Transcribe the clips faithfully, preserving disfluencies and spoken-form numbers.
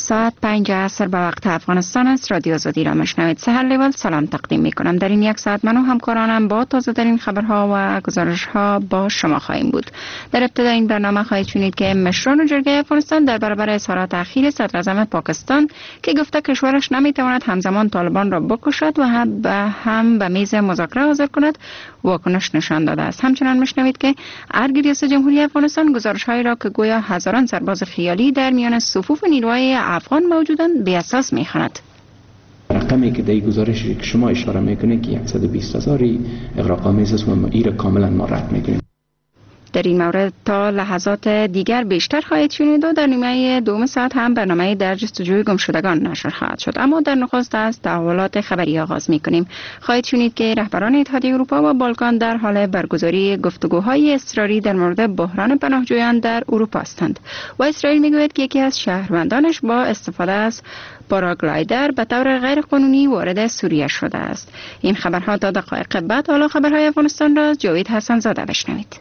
ساعت پنج عصر به وقت افغانستان است. رادیو آزادی را میشنوید. سحر لیول سلام تقدیم می کنم. در این یک ساعت من و همکارانم با تازه ترین خبرها و گزارش ها با شما خواهیم بود. در ابتدا این برنامه خواهید شنید که مشران جرگه افغانستان در برابر اظهارات اخیر صدر اعظم پاکستان که گفته کشورش نمیتواند همزمان طالبان را بکشد و هم به هم به میز مذاکره حاضر کند واکنش نشان داده است. همچنان میشنوید که ارگ ریاست جمهوری افغانستان گزارش هایی را که گویا هزاران سرباز خیالی در میان صفوف نیروهای افغان موجودند بی اساس میخواند. رقمی که در گزارشی که شما اشاره میکنید که صد و بیست هزاری اغراق‌آمیز است و ما این کاملا ما رد میکنیم. در این مورد تا لحظات دیگر بیشتر خواهید شنید و در نیمه دوم ساعت هم برنامه در جستجوی گمشدگان نشر خواهد شد. اما در نخست از تحولات خبری آغاز می‌کنیم. خواهید شنید که رهبران اتحادیه اروپا و بالکان در حال برگزاری گفتگوهای اضطراری در مورد بحران پناهجویان در اروپا هستند و اسرائیل میگوید که یکی از شهروندانش با استفاده از پاراگلایدر به طور غیر قانونی وارد سوریه شده است. این خبرها تا دقایق بعد. حالا خبرهای افغانستان را از جاوید حسن زاده بشنوید.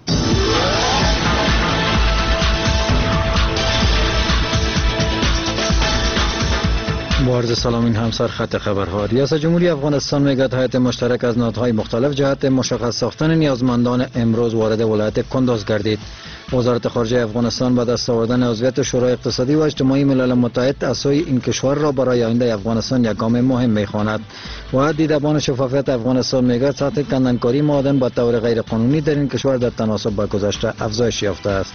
با عرض سلام، این همسر خط خبرها. ریاست جمهوری افغانستان میگوید هیئت مشترک از نهادهای مختلف جهت مشخص ساختن نیازمندان امروز وارد ولایت کندوز گردید. وزارت خارجه افغانستان با دست آوردن عضویت شورای اقتصادی و اجتماعی ملل متحد اسوی این کشور را برای آینده افغانستان یک گام مهم می‌خواند. و دیدبان شفافیت افغانستان میگوید سطح کندنکاری معادن با طور غیر قانونی در این کشور در تناسب با گذشته افزایش یافته است.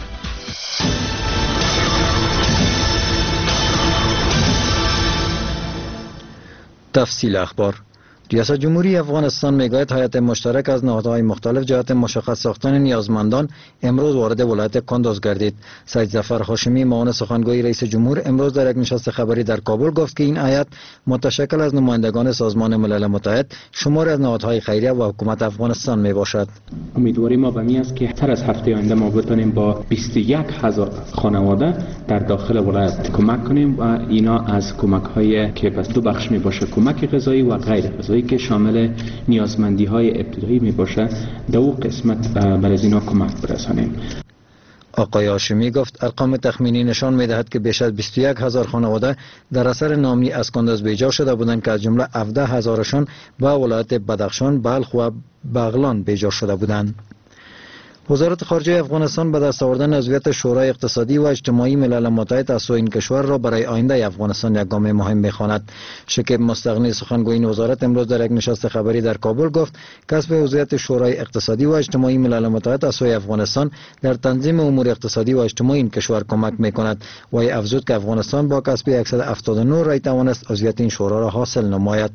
تفصیل اخبار. ریاست جمهوری افغانستان میگوید هیئت مشترک از نهادهای مختلف جهت مشخص ساختن نیازمندان امروز وارد ولایت کندوز گردید. سید ظفر هاشمی معاون سخنگوی رئیس جمهور امروز در یک نشست خبری در کابل گفت که این هیئت متشکل از نمایندگان سازمان ملل متحد، شماری از نهادهای خیریه و حکومت افغانستان می باشد. امیدواری ما به این است که تر از هفته آینده ما بتونیم با بیست و یک هزار خانواده در داخل ولایت کمک کنیم و اینا از کمک هایی که بس دو بخش می باشه، کمک غذایی و غیر غذایی که شامل نیازمندی های ابتدایی می باشه، دو قسمت بر از اینا کمک برسانیم. آقای هاشمی گفت ارقام تخمینی نشان می‌دهد که بیش از بیست و یک هزار خانواده در اثر ناامنی از کندوز بیجا شده بودند که از جمله هفده هزارشان به ولایت بدخشان، بلخ و بغلان بیجا شده بودند. وزارت خارجه افغانستان به دست آوردن عضویت شورای اقتصادی و اجتماعی ملل متحد از سوی این کشور را برای آینده افغانستان یک گام مهم می‌خواند. شکیب مستغنی سخنگوی این وزارت امروز در یک نشست خبری در کابل گفت کسب عضویت شورای اقتصادی و اجتماعی ملل متحد از سوی افغانستان در تنظیم امور اقتصادی و اجتماعی این کشور کمک می‌کند و افزود که افغانستان با کسب صد و هفتاد و نه رای توانست عضویت این شورا را حاصل نماید.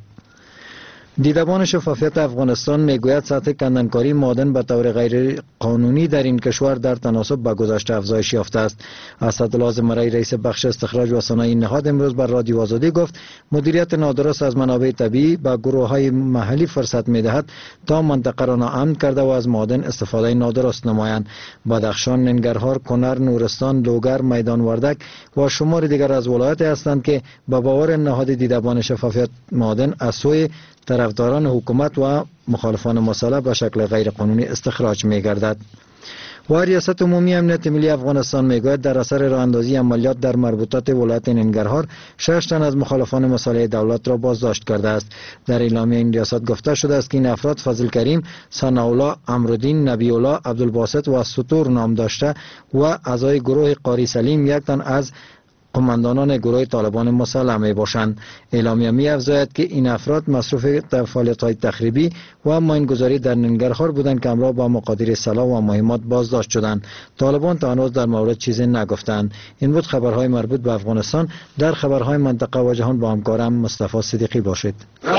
دیدبان شفافیت افغانستان میگوید سطح کندنکاری معادن به طور غیر قانونی در این کشور در تناسب با گذشته افزایش یافته است. اسدالله زمرای رئیس بخش استخراج و صنایع نهاد امروز بر رادیو آزادی گفت مدیریت نادرست از منابع طبیعی به گروه‌های محلی فرصت می‌دهد تا منطقه را ناامن کرده و از معادن استفاده نادرست نمایند. بدخشان، ننگرهار، کنر، نورستان، لوگر، میدان وردک و شمار دیگر از ولایات هستند که به باور نهاد دیدبان شفافیت معادن از سوی طرفداران حکومت و مخالفان مسلح به شکل غیر قانونی استخراج می گردد. و ریاست عمومی امنیت ملی افغانستان میگوید در اثر راه اندازی عملیات در مربوطات ولایت ننگرهار شش تن از مخالفان مسلح دولت را بازداشت کرده است. در اعلامیه این ریاست گفته شده است که این افراد فضل کریم، ثناءالله، امرالدین، نبی الله، عبدالباسط و سطور نام داشته و اعضای گروه قاری سلیم یک تن از قماندانان گروه طالبان مسلح می باشند. اعلامیه می افزاید که این افراد مصروف در فعالیت‌های تخریبی و ماینگذاری در ننگرهار بودند که همراه با مقادیر سلاح و مهمات بازداشت شدند. طالبان تا هنوز در مورد چیزی نگفتند. این بود خبرهای مربوط به افغانستان. در خبرهای منطقه و جهان با همکارم مصطفی صدیقی باشید.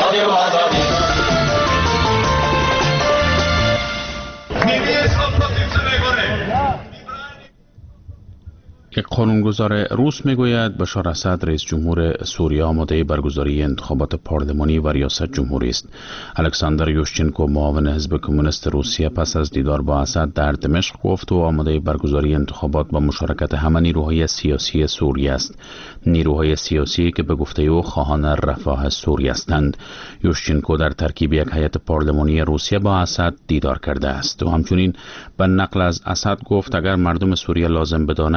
یک قانونگذار روس میگوید بشار اسد رئیس جمهور سوریه آماده برگزاری انتخابات پارلمانی و ریاست جمهوری است. الکساندر یوشچنکو معاون حزب کمونیست روسیه پس از دیدار با اسد در دمشق گفت و آماده برگزاری انتخابات با مشارکت همه نیروهای سیاسی سوریه است. نیروهای سیاسی که به گفته او خواهان رفاه سوریه هستند. یوشچنکو در ترکیب یک هیئت پارلمانی روسیه با اسد دیدار کرده است و همچنین به نقل از اسد گفت اگر مردم سوریه لازم بدانند و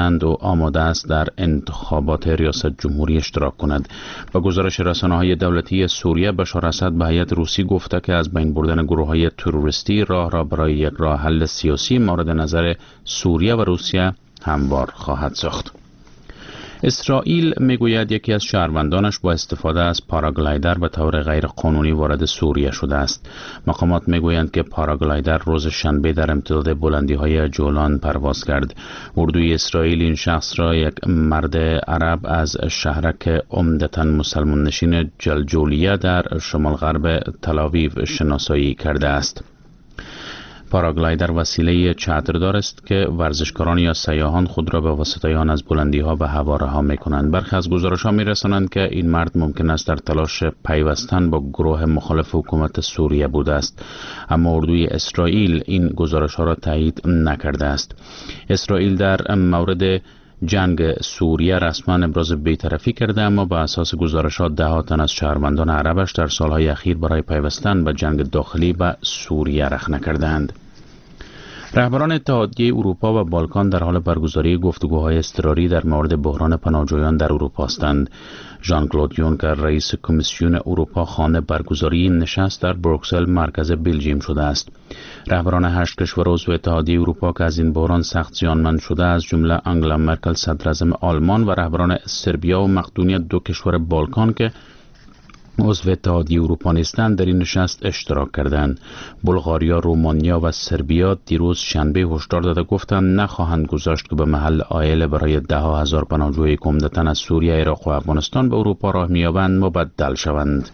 آماده است در انتخابات ریاست جمهوری اشتراک کند. با گزارش رسانه‌های دولتی سوریه، بشار اسد به هیئت روسی گفته که از بین بردن گروه‌های تروریستی راه را برای یک راه حل سیاسی مورد نظر سوریه و روسیه هموار خواهد ساخت. اسرائیل میگوید یکی از شهروندانش با استفاده از پاراگلایدر به طور غیر قانونی وارد سوریه شده است. مقامات میگویند که پاراگلایدر روز شنبه در امتداد بلندی های جولان پرواز کرد. اردوی اسرائیل این شخص را یک مرد عرب از شهرک عمدتاً مسلمان نشین جلجولیه در شمال غرب تل‌آویو شناسایی کرده است. پاراگلایدر وسیله چتردار است که ورزشکاران یا سیاحان خود را به واسطه آن از بلندی ها به هوا رها می کنند. برخی از گزارش ها می رسانند که این مرد ممکن است در تلاش پیوستن با گروه مخالف حکومت سوریه بوده است، اما اردوی اسرائیل این گزارش ها را تایید نکرده است. اسرائیل در مورد جنگ سوریه رسما ابراز بی‌طرفی کرده، اما بر اساس گزارشات ده ها تن از شهروندان عربش در سالهای اخیر برای پیوستن به جنگ داخلی به سوریه رخنه کردند. رهبران اتحادیه اروپا و بالکان در حال برگزاری گفتگوهای اضطراری در مورد بحران پناهجویان در اروپا هستند. ژان کلود یونکر رئیس کمیسیون اروپا خانه برگزاری این نشست در بروکسل مرکز بلژیم شده است. رهبران هشت کشور عضو اتحادیه اروپا که از این بحران سخت زیانمند شده از جمله آنگلا مرکل صدراعظم آلمان و رهبران سربیا و مقدونیه دو کشور بالکان که عضو اتحادیه اروپا نیستند در این نشست اشتراک کردند. بلغاریا، رومانیا و سربیا دیروز شنبه هشدار داده گفتند نخواهند گذاشت که به محل عائله برای ده ها هزار پناهجوی که عمدتاً از سوریه، عراق و افغانستان به اروپا راه می‌یابند مبدل شوند.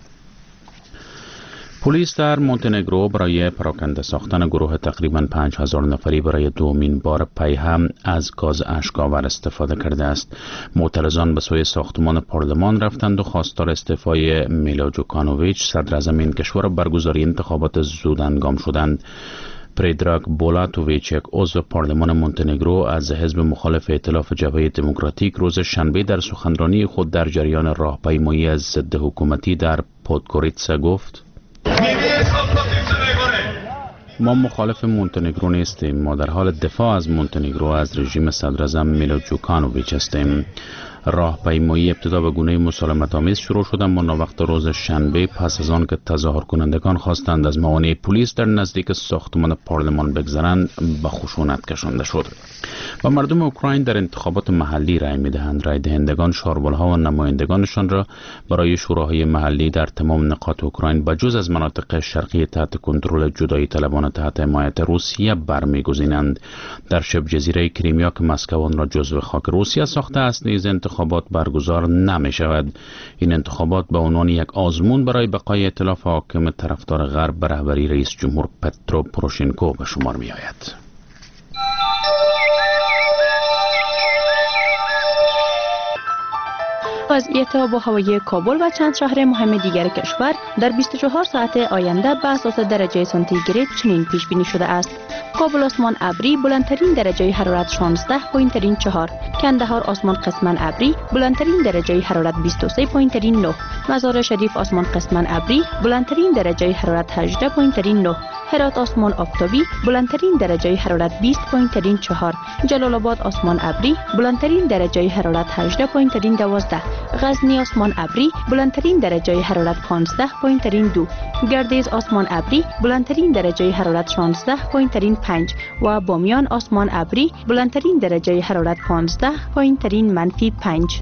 پلیس در مونتنگرو برای پراکنده ساختن گروه تقریباً پنج هزار نفری برای دومین بار پی هم از گاز اشک‌آور استفاده کرده است. معترضان به سوی ساختمان پارلمان رفتند و خواستار استعفای میلا جوکانوویچ صدراعظم این کشور برگزاری انتخابات زود انجام شدند. پریدراگ بولاتوویچ، یک عضو پارلمان مونتنگرو از حزب مخالف ائتلاف جبهه دموکراتیک، روز شنبه در سخنرانی خود در جریان راهپیمایی از ضد حکومتی در پودگوریتسا گفت: ما مخالف مونتنگرو نیستیم، ما در حال دفاع از مونتنگرو از رژیم صدراعظم میلو جوکانوویچ هستیم. راهپیمایی ابتدا به گونه مسالمت‌آمیز شروع شد، اما ناوقت روز شنبه پس از آن که تظاهر کنندگان خواستند از موانع پلیس در نزدیک ساختمان پارلمان بگذرند به خشونت کشانده شد. و مردم اوکراین در انتخابات محلی رای می‌دهند. رای دهندگان شاربال‌ها و نمایندگانشان را برای شوراهای محلی در تمام نقاط اوکراین بجز از مناطق شرقی تحت کنترل جدایی طلبان تحت حمایت روسیه برمی‌گزینند. در شبه جزیره کریمیا که مسکو آن را جزو خاک روسیه ساخته است نیز انتخابات برگزار نمی شود. این انتخابات به عنوان یک آزمون برای بقای ائتلاف حاکم طرفدار غرب به رهبری رئیس جمهور پترو پوروشنکو به شمار می آید. وضعیت آب و هوایی کابل و چند شهر مهم دیگر کشور در بیست و چهار ساعت آینده به اساس درجه سانتیگراد چنین پیش بینی شده است: کابل آسمان ابری، بلندترین درجه حرارت شانزده و چهار. کندهار آسمان قسما ابری، بلندترین درجه حرارت بیست و سه و نه. مزار شریف آسمان قسما ابری، بلندترین درجه حرارت هجده و نه. هرات آسمان آفتابی، بلندترین درجه حرارت بیست و چهار. جلال آباد آسمان ابری، بلندترین درجه حرارت هجده و دوازده. غزنی آسمان ابری، بلندترین درجه حرارت پانزده و دو. گردیز آسمان ابری، بلندترین درجه حرارت شانزده و پنج. و بامیان آسمان ابری، بلندترین درجه حرارت پانزده و منفی پنج.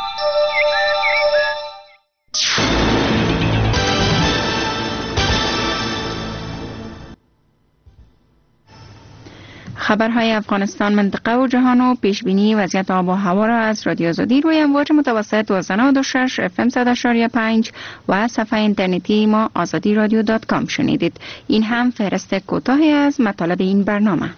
خبرهای افغانستان، منطقه و جهان و پیشبینی وضعیت آب و هوا را از رادیو آزادی روی امواج متوسط دویست و نود و شش اف ام صد و شش و پنج و صفحه اینترنتی ما آزادی رادیو دات کام شنیدید. این هم فهرست کوتاهی از مطالب این برنامه.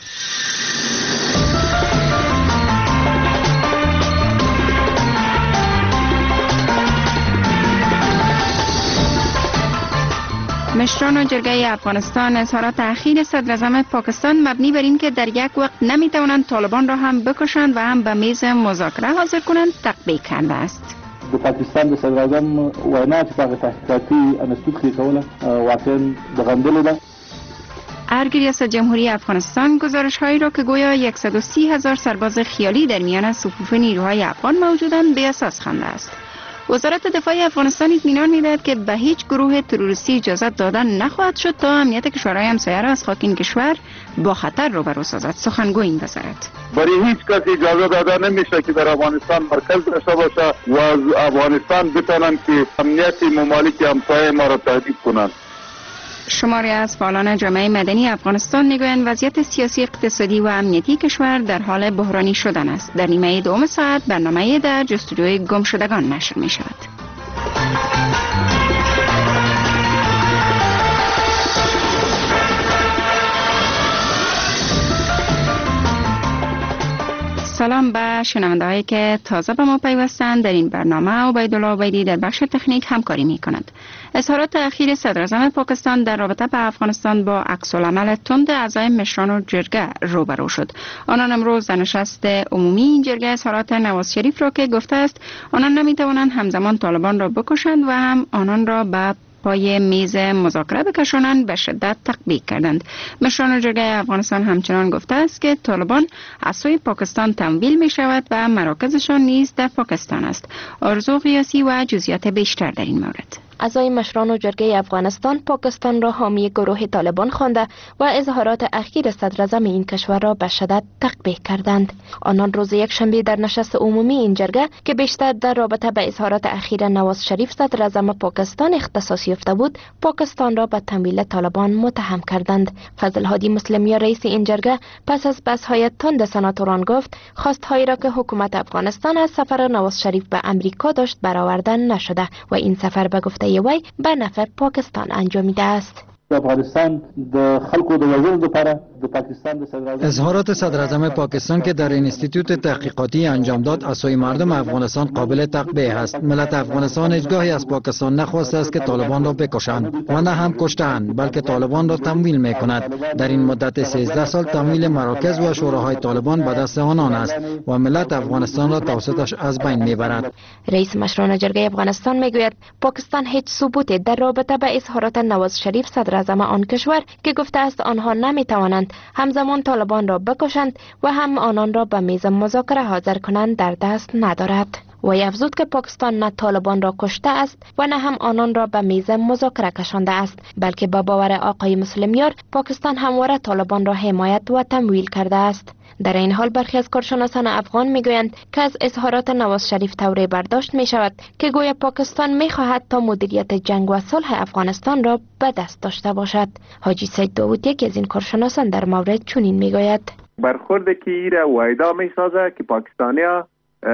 مشران جرگه افغانستان اظهار تأخیر صدراعظم پاکستان مبنی بر این که در یک وقت نمیتوانند طالبان را هم بکشند و هم به میز مذاکره حاضر کنند تطبیق کرده است. د پاکستان د صدراعظم وینا چې په تحقیقاتي انستیتوت کې کوله واقعا د غندلو ده. ارگ ریاست جمهوری افغانستان گزارش‌هایی را که گویا صد و سی هزار سرباز خیالی در میان صفوف نیروهای افغان موجودند به اساس خوانده است. وزارت دفاع افغانستان اطمینان می‌دهد که به هیچ گروه تروریستی اجازه دادن نخواهد شد تا امنیت کشورهای همسایه را از خاک این کشور با خطر روبرو سازد. سخنگوی این وزارت: برای هیچ کسی اجازه داده نمیشه که در افغانستان مرکز داشته باشه و از افغانستان بتونن که امنیت ممالک همسایه ما را تهدید کنند. شماری از فعالان جامعه مدنی افغانستان میگویند وضعیت سیاسی، اقتصادی و امنیتی کشور در حال بحرانی شدن است. در نیمه دوم ساعت برنامه در جستجوی گم شدگان نشر می شود. سلام به شنونده هایی که تازه به ما پیوستند. در این برنامه عبیدالله عبیدی در بخش تکنیک همکاری می کند. اظهارات اخیر صدراعظم پاکستان در رابطه با افغانستان با عکس‌العمل تند اعضای مشران و جرگه روبرو شد. آنان امروز در نشست عمومی این جرگه اظهارات نواز شریف را که گفته است آنان نمی توانند همزمان طالبان را بکشند و هم آنان را به پای میز مذاکره بکشانند به شدت تقبیح کردند. مشران جرگه افغانستان همچنان گفته است که طالبان از سوی پاکستان تمویل می شود و مراکزشان نیز در پاکستان است. آرزو قیاسی و جزئیات بیشتر در این مورد. اعضای مشران و جرگه افغانستان پاکستان را حامی گروه طالبان خوانده و اظهارات اخیر صدراعظم این کشور را به شدت تقبیح کردند. آنان روز یکشنبه در نشست عمومی این جرگه که بیشتر در رابطه به اظهارات اخیر نواز شریف صدراعظم پاکستان اختصاص یافته بود، پاکستان را به تمویل طالبان متهم کردند. فضل هادی مسلمی رئیس این جرگه پس از بحث‌های تند سناتوران گفت خواست‌هایی را که حکومت افغانستان از سفر نواز شریف به امریکا داشت برآورده نشده و این سفر به گفته وی به نفع پاکستان انجامیده است. افغانستان د خلکو د وژلو لپاره د پاکستان د صدراعظم اظهارات صدراعظم پاکستان که در انستیتوت تحقیقاتی انجام داد از سوی مردم افغانستان قابل تقبیح است. ملت افغانستان هیچگاهی از پاکستان نخواسته است که طالبان را بکشند و نه هم کشتند، بلکه طالبان را تمویل می‌کند. در این مدت سیزده سال تمویل مراکز و شوراهای طالبان به دست آنان است و ملت افغانستان را توسطش از بین می‌برد. رئیس مشران جرگه افغانستان میگوید پاکستان هیچ ثبوتی در رابطه با اظهارات نواز شریف صدراعظم آن کشور که گفته است آنها نمی‌توانند همزمان طالبان را بکشند و هم آنان را به میز مذاکره حاضر کنند در دست ندارد. وی افزود که پاکستان نه طالبان را کشته است و نه هم آنان را به میز مذاکره کشانده است، بلکه با باور آقای مسلمیار پاکستان همواره طالبان را حمایت و تمویل کرده است. در این حال برخی از کارشناسان افغان میگویند که از اظهارات نواز شریف طوری برداشت می شود که گویا پاکستان می خواهد تا مدیریت جنگ و صلح افغانستان را به دست داشته باشد. حاجی سید داوود یکی از این کارشناسان در مورد چنین میگوید: برخورد که ایره وایدا می سازه که پاکستانیا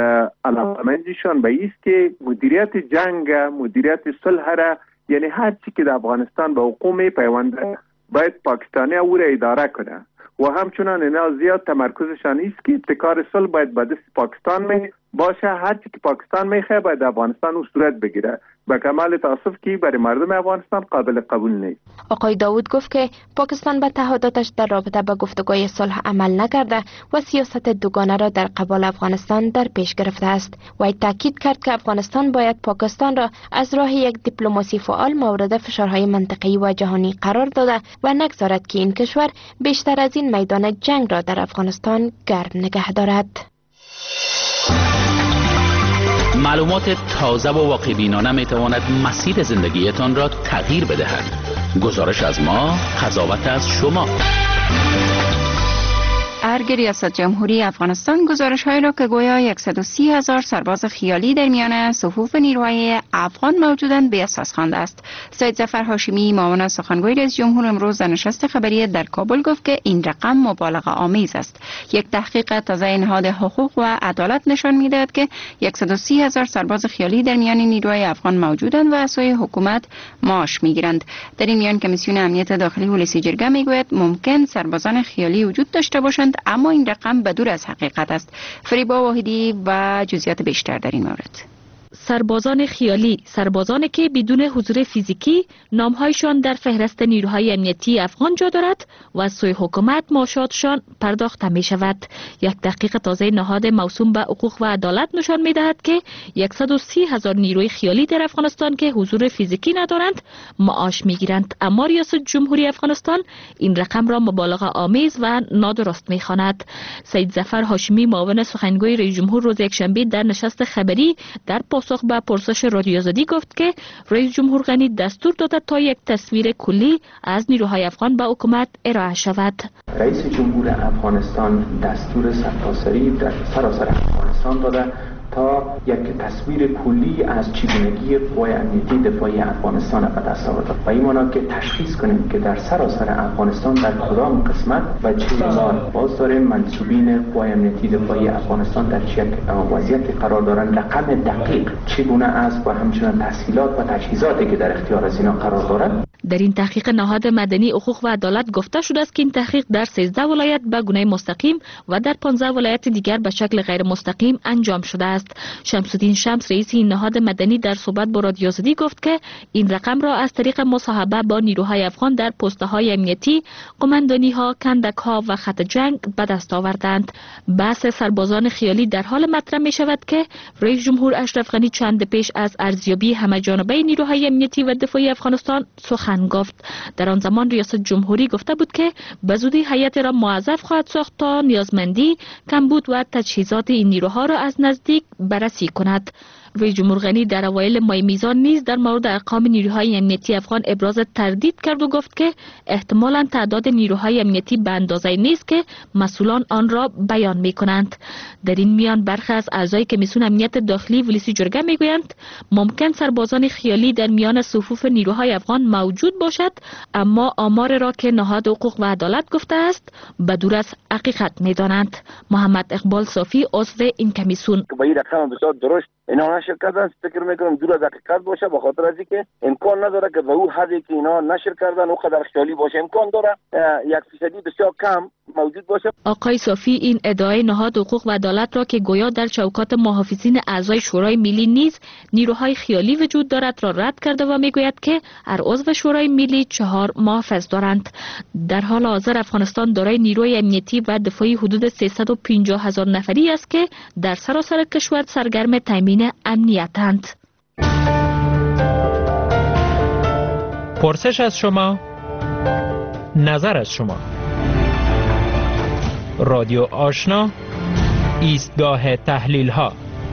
علاقمندشان به ایست که مدیریت جنگ، مدیریت صلح را، یعنی هر چی که در افغانستان به حقوق می پیونده باید پاکستانیا او را اداره کنه و همچنان اینا زیاد تمرکزشان است که ابتکار صلح باید به دست پاکستان می باشه. هر چی که پاکستان میخواد باید افغانستان او صورت بگیره. به کمال تاسف که برای مردم افغانستان قابل قبول نیست. آقای داوود گفت که پاکستان به تعهداتش در رابطه با گفتگوی صلح عمل نکرده و سیاست دوگانه را در قبال افغانستان در پیش گرفته است. و تاکید کرد که افغانستان باید پاکستان را از راه یک دیپلماسی فعال مورد فشارهای منطقه‌ای و جهانی قرار داده و نگذارد که این کشور بیشتر از این میدان جنگ را در افغانستان گرم نگه دارد. معلومات تازه و واقع‌بینانه میتواند مسیر زندگیتان را تغییر بدهد. گزارش از ما، قضاوت از شما. ارگ ریاست جمهوری افغانستان گزارش‌هایی را که گویا صد و سی هزار سرباز خیالی در میان صفوف نیروهای افغان موجودند به اساس خوانده است. سید ظفر هاشمی معاون سخنگوی رئیس جمهور امروز در نشست خبری در کابل گفت که این رقم مبالغه آمیز است. یک تحقیق تازه نهاد حقوق و عدالت نشان می‌دهد که صد و سی هزار سرباز خیالی در میان نیروهای افغان موجودند و از سوی حکومت معاش می‌گیرند. در این میان کمیسیون امنیت داخلی ولسی جرگه می‌گوید ممکن سربازان خیالی وجود داشته باشند، اما این رقم بدور از حقیقت است. فریبا واحدی و جزئیات بیشتر در این مورد. سربازان خیالی، سربازانی که بدون حضور فیزیکی نامهایشان در فهرست نیروهای امنیتی افغان جا دارد و از سوی حکومت معاشاتشان پرداخته می شود. یک تحقیق تازه نهاد موسوم به حقوق و عدالت نشان می دهد که صد و سی هزار نیروی خیالی در افغانستان که حضور فیزیکی ندارند معاش می گیرند، اما ریاست جمهوری افغانستان این رقم را مبالغه آمیز و نادرست می خواند. سید ظفر هاشمی معاون سخنگوی رئیس جمهور روز یکشنبه در نشست خبری در پاسخ به پرسش رادیو آزادی گفت که رئیس جمهور غنی دستور داده تا یک تصویر کلی از نیروهای افغان به حکومت ارائه شود. رئیس جمهور افغانستان دستور سرتاسری در سراسر افغانستان داده تا یک تصویر کلی از چگونگی قوای امنیتی دفاعی افغانستان به دست آورده و این مانا که تشخیص کنیم که در سراسر افغانستان در کدام قسمت و چه بار باز داریم منصوبین قوای امنیتی دفاعی افغانستان در چه وضعیت قرار دارند، رقم دقیق چگونه است و همچنین تسهیلات و تجهیزاتی که در اختیار از اینا قرار دارند. در این تحقیق نهاد مدنی حقوق و عدالت گفته شده است که این تحقیق در سیزده ولایت به گونه مستقیم و در پانزده ولایت دیگر به شکل غیر مستقیم انجام شده است. شمس الدین شمس رئیس این نهاد مدنی در صحبت با رادیو آزادی گفت که این رقم را از طریق مصاحبه با نیروهای افغان در پست‌های امنیتی، قماندانی‌ها، کندک‌ها و خط جنگ به دست آوردند. بحث سربازان خیالی در حال مطرح می شود که رئیس جمهور اشرف غنی چند پیش از ارزیابی همه‌جانبه نیروهای امنیتی و دفاعی افغانستان سخن گفت. در آن زمان ریاست جمهوری گفته بود که به زودی هیئت را موظف خواهد ساخت تا نیازمندی، کمبود و تجهیزات این نیروها را از نزدیک بررسی کند. رئیس جمهور غنی در اوایل ماه میزان نیز در مورد ارقام نیروهای امنیتی افغان ابراز تردید کرد و گفت که احتمالاً تعداد نیروهای امنیتی به اندازه نیست که مسئولان آن را بیان می کنند. در این میان برخی از اعضای کمیسیون امنیت داخلی ولسی جرگه می گویند ممکن سربازان خیالی در میان صفوف نیروهای افغان موجود باشد، اما آمار را که نهاد حقوق و عدالت گفته است به دور از حقیقت می دانند. محمد اقبال صافی عضو این کمیسیون: اینا نشر کردن، فکر میکنم دور از حقیقت باشه، به خاطر از اینکه امکان نداره که به اون حدی که اینا نشر کردن اونقدر خیالی باشه. امکان داره یک فیصدی بسیار کم موجود باشه. آقای صافی این ادعای نهاد حقوق و عدالت را که گویا در چوکات محافظین اعضای شورای ملی نیز نیروهای خیالی وجود دارد را رد کرده و میگوید که هر عضو شورای ملی چهار محافظ دارند. در حال حاضر افغانستان دارای نیروی امنیتی و دفاعی حدود سیصد و پنجاه هزار نفری است که در سراسر کشور سرگرم تامین امنیتند. پرسش از شما، نظر از شما. رادیو آشنا، ایستگاه تحلیل ها.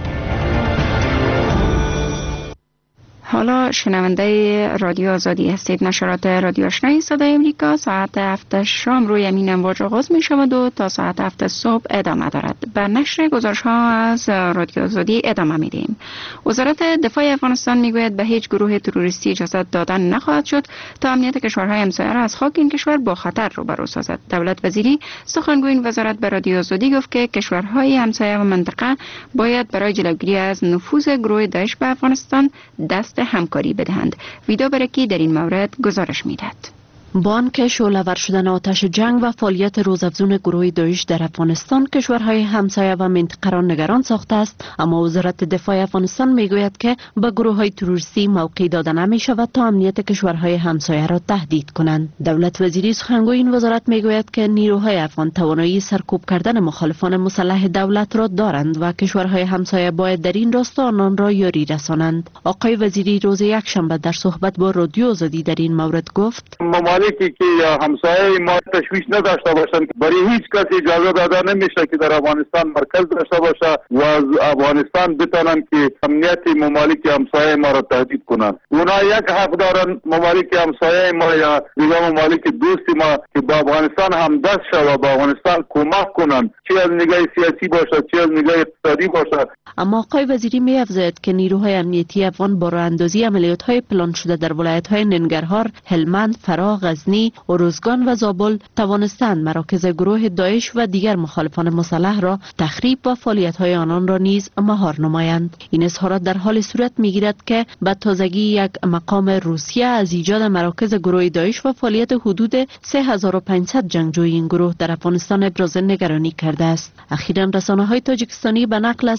حالا شنونده رادیو آزادی هستید. نشرات رادیو آشنای صدای امریکا ساعت هفت شام روی امین امواج آغاز می شود و تا ساعت هفت صبح ادامه دارد. بر نشر گزارش ها از رادیو آزادی ادامه می دیم. وزارت دفاع افغانستان می گوید به هیچ گروه تروریستی اجازه دادن نخواهد شد تا امنیت کشورهای همسایه را از خاک این کشور با خطر روبرو سازد. دولت وزیری سخنگوی این وزارت به رادیو آزادی گفت که کشورهای همسایه و منطقه باید برای جلوگیری از نفوذ گروه داعش به افغانستان دست همکاری بدهند. ویدا برکی در این مورد گزارش می‌دهد. بان که شعله‌ور شدن آتش جنگ و فعالیت روزافزون گروه داعش در افغانستان کشورهای همسایه و منطقه را نگران ساخته است، اما وزارت دفاع افغانستان میگوید که به گروه‌های تروریستی موقع داده نمی‌شود تا امنیت کشورهای همسایه را تهدید کنند. دولت وزیری سخنگوی این وزارت میگوید که نیروهای افغان توانایی سرکوب کردن مخالفان مسلح دولت را دارند و کشورهای همسایه باید در این راستا آنان را یاری رسانند. آقای وزیری روز یکشنبه در صحبت با رادیو آزادی در این مورد گفت: ممالکی که همسایه ما تشویش نداشته باشند، برای هیچ کس اجازه داده نمیشه که در افغانستان مرکز داشته باشه و از افغانستان بتونن که امنیت ممالک همسایه ما را تهدید کنند. اونا یک حق دارن، ممالک همسایه ما یا دیگر ممالک دوست ما، که با افغانستان همدست شوند و با افغانستان کمک کنند، چه از نگاه سیاسی باشه چه از نگاه اقتصادی باشه. اما آقای وزیری می افزاید که نیروهای امنیتی افغان با راه اندازی عملیات‌های پلان شده در ولایت‌های ننگرهار، هلمند، فرا، غزنی، اروزگان و زابل توانستند مراکز گروه داعش و دیگر مخالفان مسلح را تخریب و فعالیت‌های آنان را نیز مهار نمایند. این اظهارات در حال صورت می‌گیرد که به تازگی یک مقام روسیه از ایجاد مراکز گروه داعش و فعالیت حدود سه هزار و پانصد جنگجوی این گروه در افغانستان ابراز نگرانی کرده است. اخیراً رسانه‌های تاجیکستانی به نقل از ایگور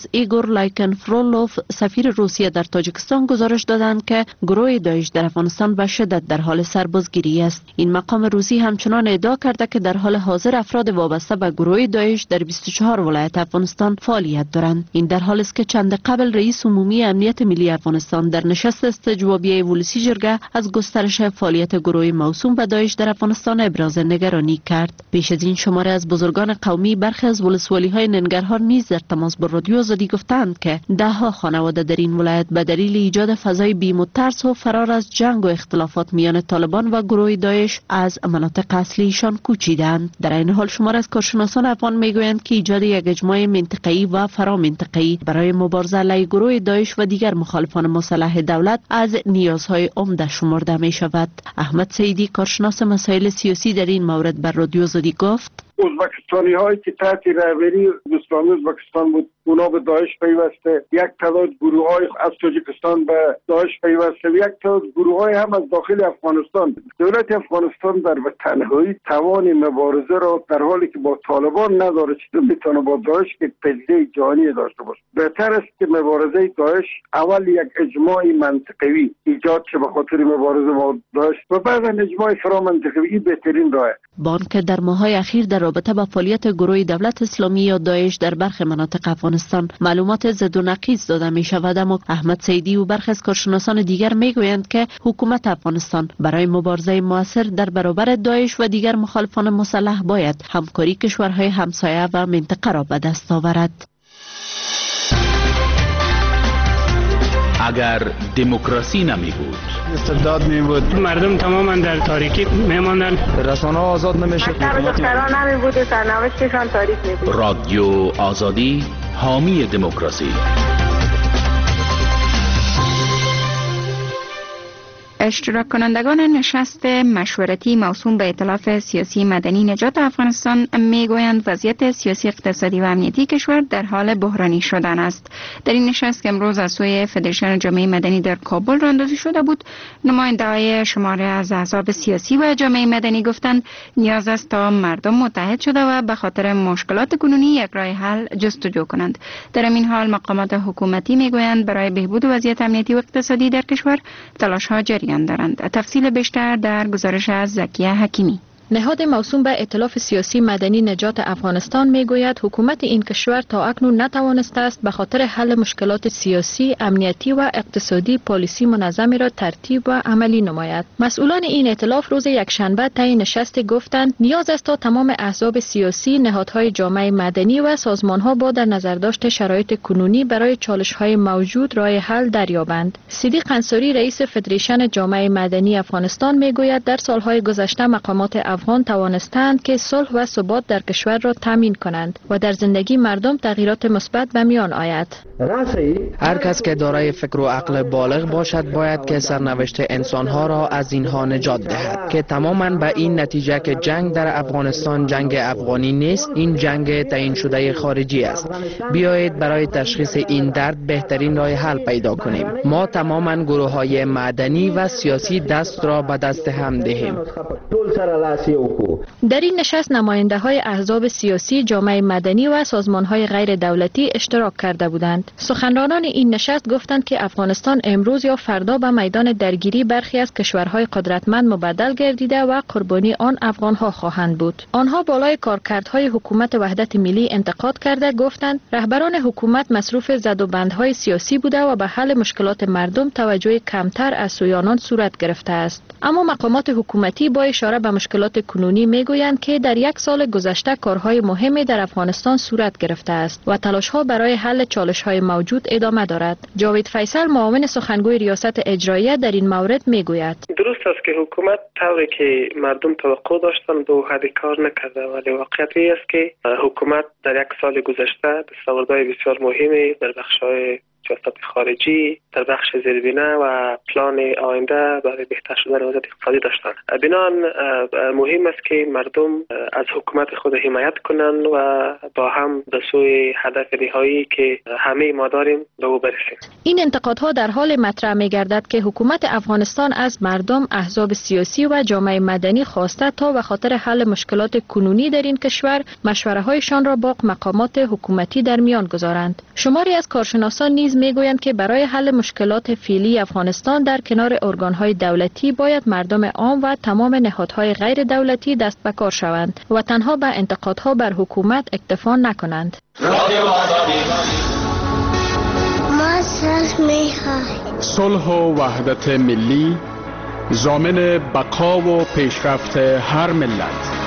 ایگور لایکنفرولوف سفیر روسیه در تاجیکستان گزارش دادند که گروه داعش در افغانستان به شدت در حال سربازگیری است. این مقام روسی همچنان ادعا کرده که در حال حاضر افراد وابسته به گروه داعش در بیست و چهار ولایت افغانستان فعالیت دارند. این در حالی است که چند قبل رئیس عمومی امنیت ملی افغانستان در نشست استجوابیه ولسی جرگه از گسترش فعالیت گروه موسوم به داعش در افغانستان ابراز نگرانی کرد. پیش از این شماره از بزرگان قومی برخی از ولسوالی‌های ننگرهار نیز در تماس با رادیو آزادی گفتند که ده ها خانواده در این ولایت به دلیل ایجاد فضای بیم و ترس و فرار از جنگ و اختلافات میان طالبان و گروه داعش از مناطق اصلیشان کوچیدند. در این حال شماره از کارشناسان افغان میگویند که ایجاد یک اجماع منطقه‌ای و فرامنطقه‌ای برای مبارزه علیه گروه داعش و دیگر مخالفان مسلح دولت از نیازهای عمده شمرده می شود. احمد سیدی کارشناس مسائل سیاسی در این مورد بر رادیو آزادی گفت: ازبکستانی هایی که تحت رهبری دوستان ازبکستان بود اونا به داعش پیوسته، یک تعداد گروه های از تاجیکستان به داعش پیوسته، یک تعداد گروه های هم از داخل افغانستان. دولت افغانستان در به تنهایی توان مبارزه را در حالی که با طالبان نداره، چطور میتونه با داعش که پدیده جهانی داشته باشه؟ بهتر است که مبارزه داعش اول یک اجماع منطقوی ایجاد شه به خاطر مبارزه با داعش و بعد اجماع فرامنطقوی بهترین راه. بانک در ماه‌های اخیر در رابطه با فعالیت گروه دولت اسلامی یا داعش در برخی مناطق افغانستان معلومات ضد و نقیض داده می شود، اما احمد سیدی و برخی از کارشناسان دیگر می گویند که حکومت افغانستان برای مبارزه موثر در برابر داعش و دیگر مخالفان مسلح باید همکاری کشورهای همسایه و منطقه را به دست آورد. اگر دموکراسی نمی بود، استبداد می بود، مردم تماما در تاریکی می ماندن، رسانه آزاد نمی شد، دختران نمی بود، سرنوشتشان تاریک می بود. رادیو آزادی حامی دموکراسی. اشتراک کنندگان نشست مشورتی موسوم به ائتلاف سیاسی مدنی نجات افغانستان میگویند وضعیت سیاسی اقتصادی و امنیتی کشور در حال بحرانی شدن است. در این نشست که امروز از سوی فدراسیون جامعه مدنی در کابل راندازی شده بود، نماینده‌های شماره از احزاب سیاسی و جامعه مدنی گفتند نیاز است تا مردم متحد شده و به خاطر مشکلات کنونی یک راه حل جستجو کنند. در این حال مقامات حکومتی میگویند برای بهبود وضعیت امنیتی و اقتصادی در کشور تلاش‌ها جاری دارند. تفصیل بیشتر در گزارش از زکیه حکیمی. نهاد موسوم به ائتلاف سیاسی مدنی نجات افغانستان میگوید حکومت این کشور تا اکنون نتوانسته است به خاطر حل مشکلات سیاسی، امنیتی و اقتصادی پالیسی منظمی را ترتیب و عملی نماید. مسئولان این ائتلاف روز یکشنبه طی نشست گفتند نیاز است تا تمام احزاب سیاسی، نهادهای جامعه مدنی و سازمانها با در نظر داشت شرایط کنونی برای چالش‌های موجود راه حل دریابند. صدیق انصاری رئیس فدراسیون جامعه مدنی افغانستان میگوید در سالهای گذشته مقامات افغان توانستند که صلح و ثبات در کشور را تامین کنند و در زندگی مردم تغییرات مثبت به میان آید. هر کس که دارای فکر و عقل بالغ باشد باید که سرنوشت انسانها را از اینها نجات دهد که تماما به این نتیجه که جنگ در افغانستان جنگ افغانی نیست، این جنگ تعیین شده خارجی است. بیایید برای تشخیص این درد بهترین راه حل پیدا کنیم. ما تماما گروه های مدنی و سیاسی دست را به دست هم دهیم. در این نشست نماینده های احزاب سیاسی، جامعه مدنی و سازمان های غیر دولتی اشتراک کرده بودند. سخنرانان این نشست گفتند که افغانستان امروز یا فردا به میدان درگیری برخی از کشورهای قدرتمند مبدل گردیده و قربانی آن افغانها خواهند بود. آنها بالای کارکردهای حکومت وحدت ملی انتقاد کرده گفتند رهبران حکومت مصروف زدوبندهای سیاسی بوده و به حل مشکلات مردم توجه کمتر از سوی آنان صورت گرفته است. اما مقامات حکومتی با اشاره به مشکلات کنونی میگویند که در یک سال گذشته کارهای مهمی در افغانستان صورت گرفته است و تلاش‌ها برای حل چالش‌های موجود ادامه دارد. جاوید فیصل معاون سخنگوی ریاست اجراییه در این مورد میگوید درست است که حکومت طوری که مردم توقع داشتند به حد کار نکرده، ولی واقعیت است که حکومت در یک سال گذشته دستاوردهای بسیار مهمی در بخش‌های سیاست خارجی در بخش زیربنا و پلان آینده برای بهتر شدن وضعیت اقتصادی داشتند. بنابراین مهم است که مردم از حکومت خود حمایت کنند و با هم به سوی هدف نهایی که همه ما داریم به او برسیم. این انتقادها در حال مطرح می‌گردد که حکومت افغانستان از مردم، احزاب سیاسی و جامعه مدنی خواسته تا به خاطر حل مشکلات کنونی در این کشور مشوره‌هایشان را با مقامات حکومتی در میان گذارند. شماری از کارشناسان نیز میگویند که برای حل مشکلات فعلی افغانستان در کنار ارگان‌های دولتی باید مردم عام و تمام نهادهای غیر دولتی دست به کار شوند و تنها به انتقادها بر حکومت اکتفا نکنند. صلح و وحدت ملی ضامن بقا و پیشرفت هر ملت.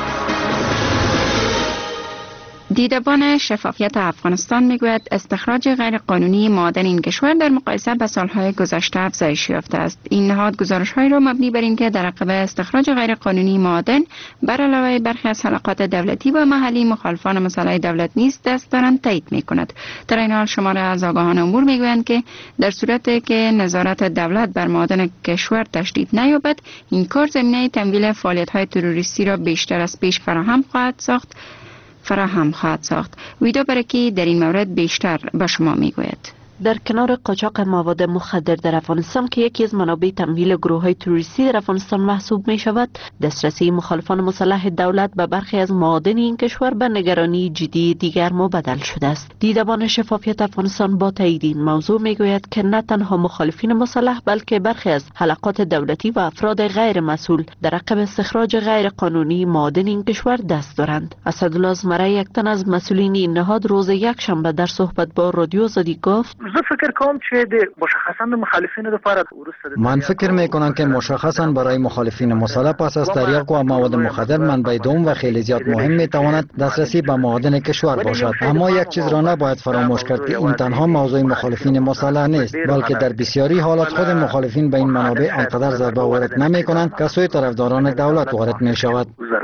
دیدبان شفافیت افغانستان میگوید استخراج غیرقانونی معادن این کشور در مقایسه با سالهای گذشته افزایش یافته است. این نهاد گزارش‌هایی را مبنی بر اینکه در عقب استخراج غیرقانونی معادن بر علاوه برخی از حلقات دولتی و محلی مخالفان مسئله دولت نیز دست دارند تایید می‌کند. در این حال شماره از آگاهان امور میگویند که در صورتی که نظارت دولت بر معادن کشور تشدید نیابد، این کار زمینه تمویل فعالیت‌های تروریستی را بیشتر از پیش فراهم خواهد ساخت. فراهم خواهد ساخت. ویدا برکی در این مورد بیشتر به شما میگوید. در کنار قاچاق مواد مخدر در افغانستان که یکی از منابع تمویل گروه‌های تروریستی در افغانستان محسوب می شود، دسترسی مخالفان مسلح دولت به برخی از معادن این کشور به نگرانی جدی دیگر مبدل شده است. دیدبان شفافیت افغانستان با تایید این موضوع می گوید که نه تنها مخالفین مسلح بلکه برخی از حلقات دولتی و افراد غیر مسئول در عقب استخراج غیر قانونی معادن این کشور دست دارند. اسدالله زمره، یک تن از مسئولین این نهاد، روز یک شنبه در صحبت با رادیو آزادی گفت: زه فکر کوم چې د مشخصا د مخالفینو لپاره من فکر میکنم که مشخصا برای مخالفین مسلح پس از تریاق و مواد مخدر منبع دوم و خیلی زیاد مهم میتواند دسترسی به معادن کشور باشد. اما یک چیز را نباید فراموش کرد که این تنها موضوع مخالفین مسلح نیست، بلکه در بسیاری حالات خود مخالفین به این منابع آنقدر ضربه وارد نمیکنند که سوی طرفداران دولت وارد می شود.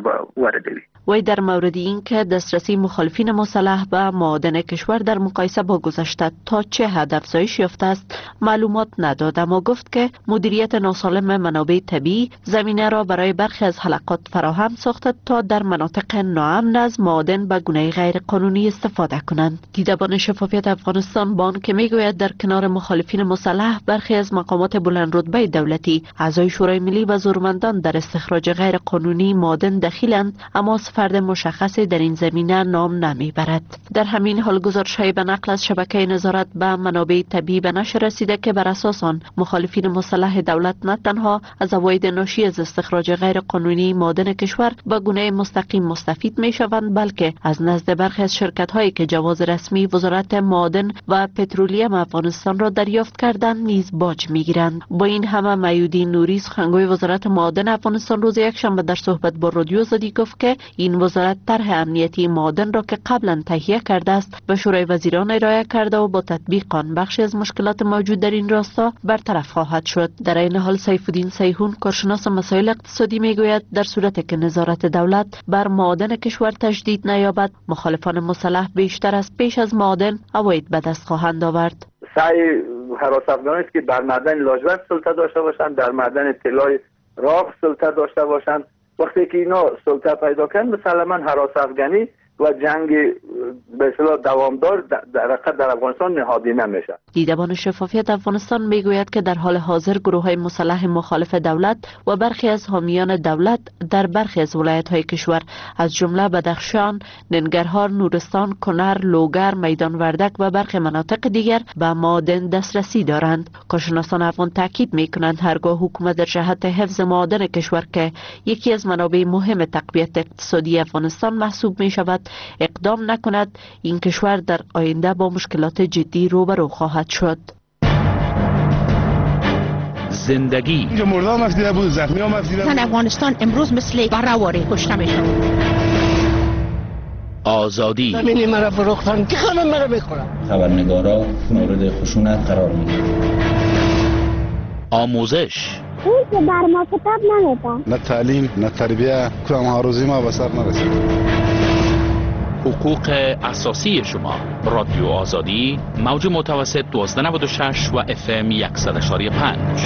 وی در مورد این که دسترسی مخالفین مسلح به معادن کشور در مقایسه با گذشته تا چه حد افزایش یافته است معلومات نداد، اما گفت که مدیریت ناسالم منابع طبیعی زمینه را برای برخی از حلقات فراهم ساخته تا در مناطق ناامن از معادن به گونه غیر قانونی استفاده کنند. دیدبان شفافیت افغانستان بان که میگوید در کنار مخالفین مسلح برخی از مقامات بلند رتبه دولتی، اعضای شورای ملی و زورمندان در استخراج غیر قانونی معادن دخیلند، اما فرد مشخصی در این زمینه نام نمیبرد. در همین حال گزارش‌های به نقل از شبکه نظارت به منابع طبیعی به نشر رسیده که بر اساس آن مخالفین مسلح دولت نه تنها از عواید ناشی از استخراج غیر قانونی معادن کشور به گونه مستقیم مستفید می شوند، بلکه از نزد برخی از شرکت‌هایی که جواز رسمی وزارت معادن و پترولیم افغانستان را دریافت کردند نیز باج میگیرند. با این همه میودین نوری، سخنگوی وزارت معادن افغانستان، روز یکشنبه در صحبت با رادیو آزادی گفت که این وزارت طرح امنیتی معادن را که قبلا تهیه کرده است به شورای وزیران ارائه کرده و با تطبیق آن بخشی از مشکلات موجود در این راستا برطرف خواهد شد. در این حال سیفالدین سیحون، کارشناس مسائل اقتصادی، میگوید در صورتی که نظارت دولت بر معادن کشور تجدید نیابد، مخالفان مسلح بیشتر از پیش از معادن عواید به دست خواهند آورد. سعی هراس افغانان است که بر معدن لاجورد سلطه داشته باشند، در معدن طلای راق سلطه داشته باشند. وقتی که اینا سلطه پیدا کنند، مسلما هراس افغانی و جنگ به اصطلاح دوامدار در در افغانستان نهادی نمیشه. دیدبان شفافیت افغانستان میگوید که در حال حاضر گروه‌های مسلح مخالف دولت و برخی از حامیان دولت در برخی از ولایت‌های کشور از جمله بدخشان، ننگرهار، نورستان، کنر، لوگر، میدان وردک و برخی مناطق دیگر به معادن دسترسی دارند. کارشناسان افغان تاکید میکنند هرگاه حکومت در جهت حفظ معادن کشور که یکی از منابع مهم تقویت اقتصادی افغانستان محسوب می شود اقدام نکند، این کشور در آینده با مشکلات جدی روبرو خواهد شد. زندگی مردم افزیده بود، زخمی هم افزیده بود. افغانستان امروز مثل برآوری کشته میشد. آزادی زمینی مرا فروختن که خانم مرا بخورم. خبرنگارا مورد خشونت قرار میگیرن. آموزش اون که بر ما کتاب نمیدن. نه تعلیم نه تربیه، کدام ها روزی ما به سر نرسید. حقوق اساسی شما. رادیو آزادی موج متوسط دوازده نود و شش و اف ام صد و پنج.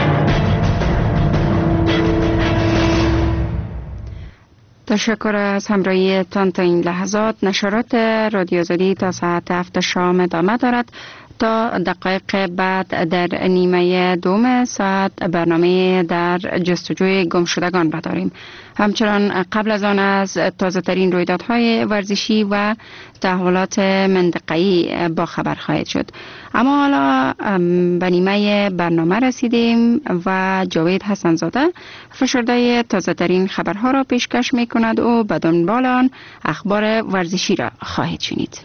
تشکر از همراهیتان تا این لحظات. نشرات رادیو آزادی تا ساعت هفت شام ادامه دارد. تا دقایق بعد در نیمه دوم ساعت برنامه در جستجوی گمشدگان را داریم. همچنان قبل از آن از تازه ترین رویدادهای ورزشی و تحولات منطقه‌ای با خبر خواهید شد. اما حالا به نیمه برنامه رسیدیم و جاوید حسنزاده فشرده تازه ترین خبرها را پیشکش می کند و به دنبال آن اخبار ورزشی را خواهید شنید.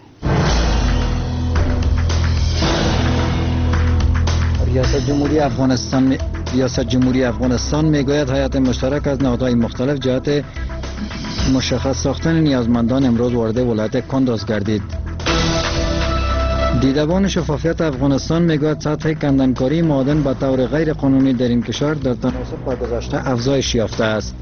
ریاست جمهوری افغانستان ریاست جمهوری افغانستان میگوید هیئت مشترک از نهادهای مختلف جهت مشخص ساختن نیازمندان امروز وارد ولایت کندز گردید. دیدبان شفافیت افغانستان میگوید سطح کندنکاری معادن به طور غیر قانونی در این کشور در تناسب با گذشته افزایش یافته است.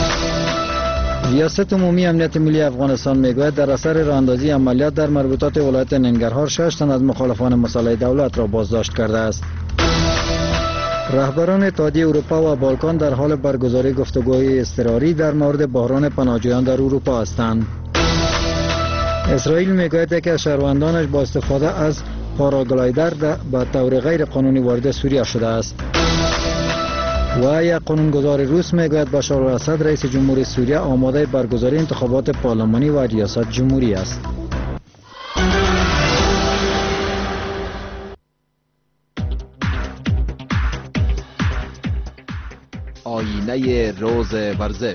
ریاست عمومی امنیت ملی افغانستان میگوید در اثر راهاندازی عملیات در مربوطات ولایت ننگرهار شش تن از مخالفان مسئله دولت را بازداشت کرده است. رهبران اتحادیه اروپا و بالکان در حال برگزاری گفتگوهای اضطراری در مورد بحران پناهجویان در اروپا هستند. اسرائیل میگوید که شهروندانش با استفاده از پاراگلایدر به طور غیر قانونی وارد سوریه شده است. و یک قانونگذار روس میگوید بشار الاسد رئیس جمهوری سوریه آماده برگزاری انتخابات پارلمانی و ریاست جمهوری است. آینه روز ورزش.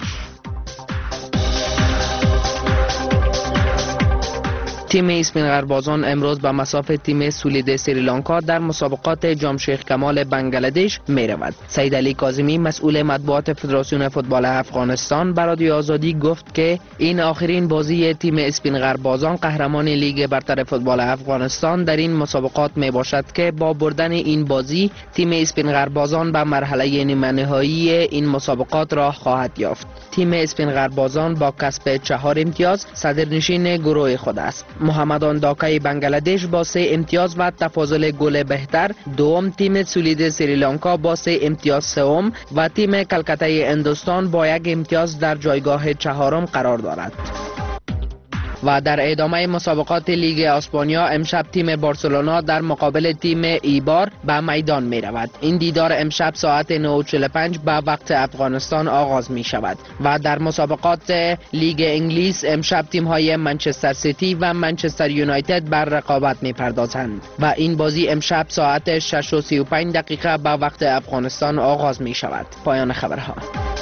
تیم اسپینغربازان امروز به مسافت تیم سولید سریلانکا در مسابقات جام شیخ کمال بنگلادش می رود. سید علی کاظمی مسئول مطبوعات فدراسیون فوتبال افغانستان به رادیو آزادی گفت که این آخرین بازی تیم اسپینغربازان قهرمان لیگ برتر فوتبال افغانستان در این مسابقات می باشد که با بردن این بازی تیم اسپینغربازان به مرحله نیمه نهایی این مسابقات را خواهد یافت. تیم اسپینغربازان با کسب چهار امتیاز صدرنشین گروه خود است. محمد آنداکای بنگلادش با سه امتیاز و تفاضل گل بهتر دوم، تیم سولید سریلانکا با سه امتیاز سوم و تیم کلکته هندوستان با یک امتیاز در جایگاه چهارم قرار دارد. و در ادامه مسابقات لیگ اسپانیا امشب تیم بارسلونا در مقابل تیم ایبار به میدان می رود. این دیدار امشب ساعت نه و چهل و پنج به وقت افغانستان آغاز می شود. و در مسابقات لیگ انگلیس امشب تیم های منچستر سیتی و منچستر یونایتد بر رقابت می پردازند و این بازی امشب ساعت شش و سی و پنج دقیقه به وقت افغانستان آغاز می شود. پایان خبرها.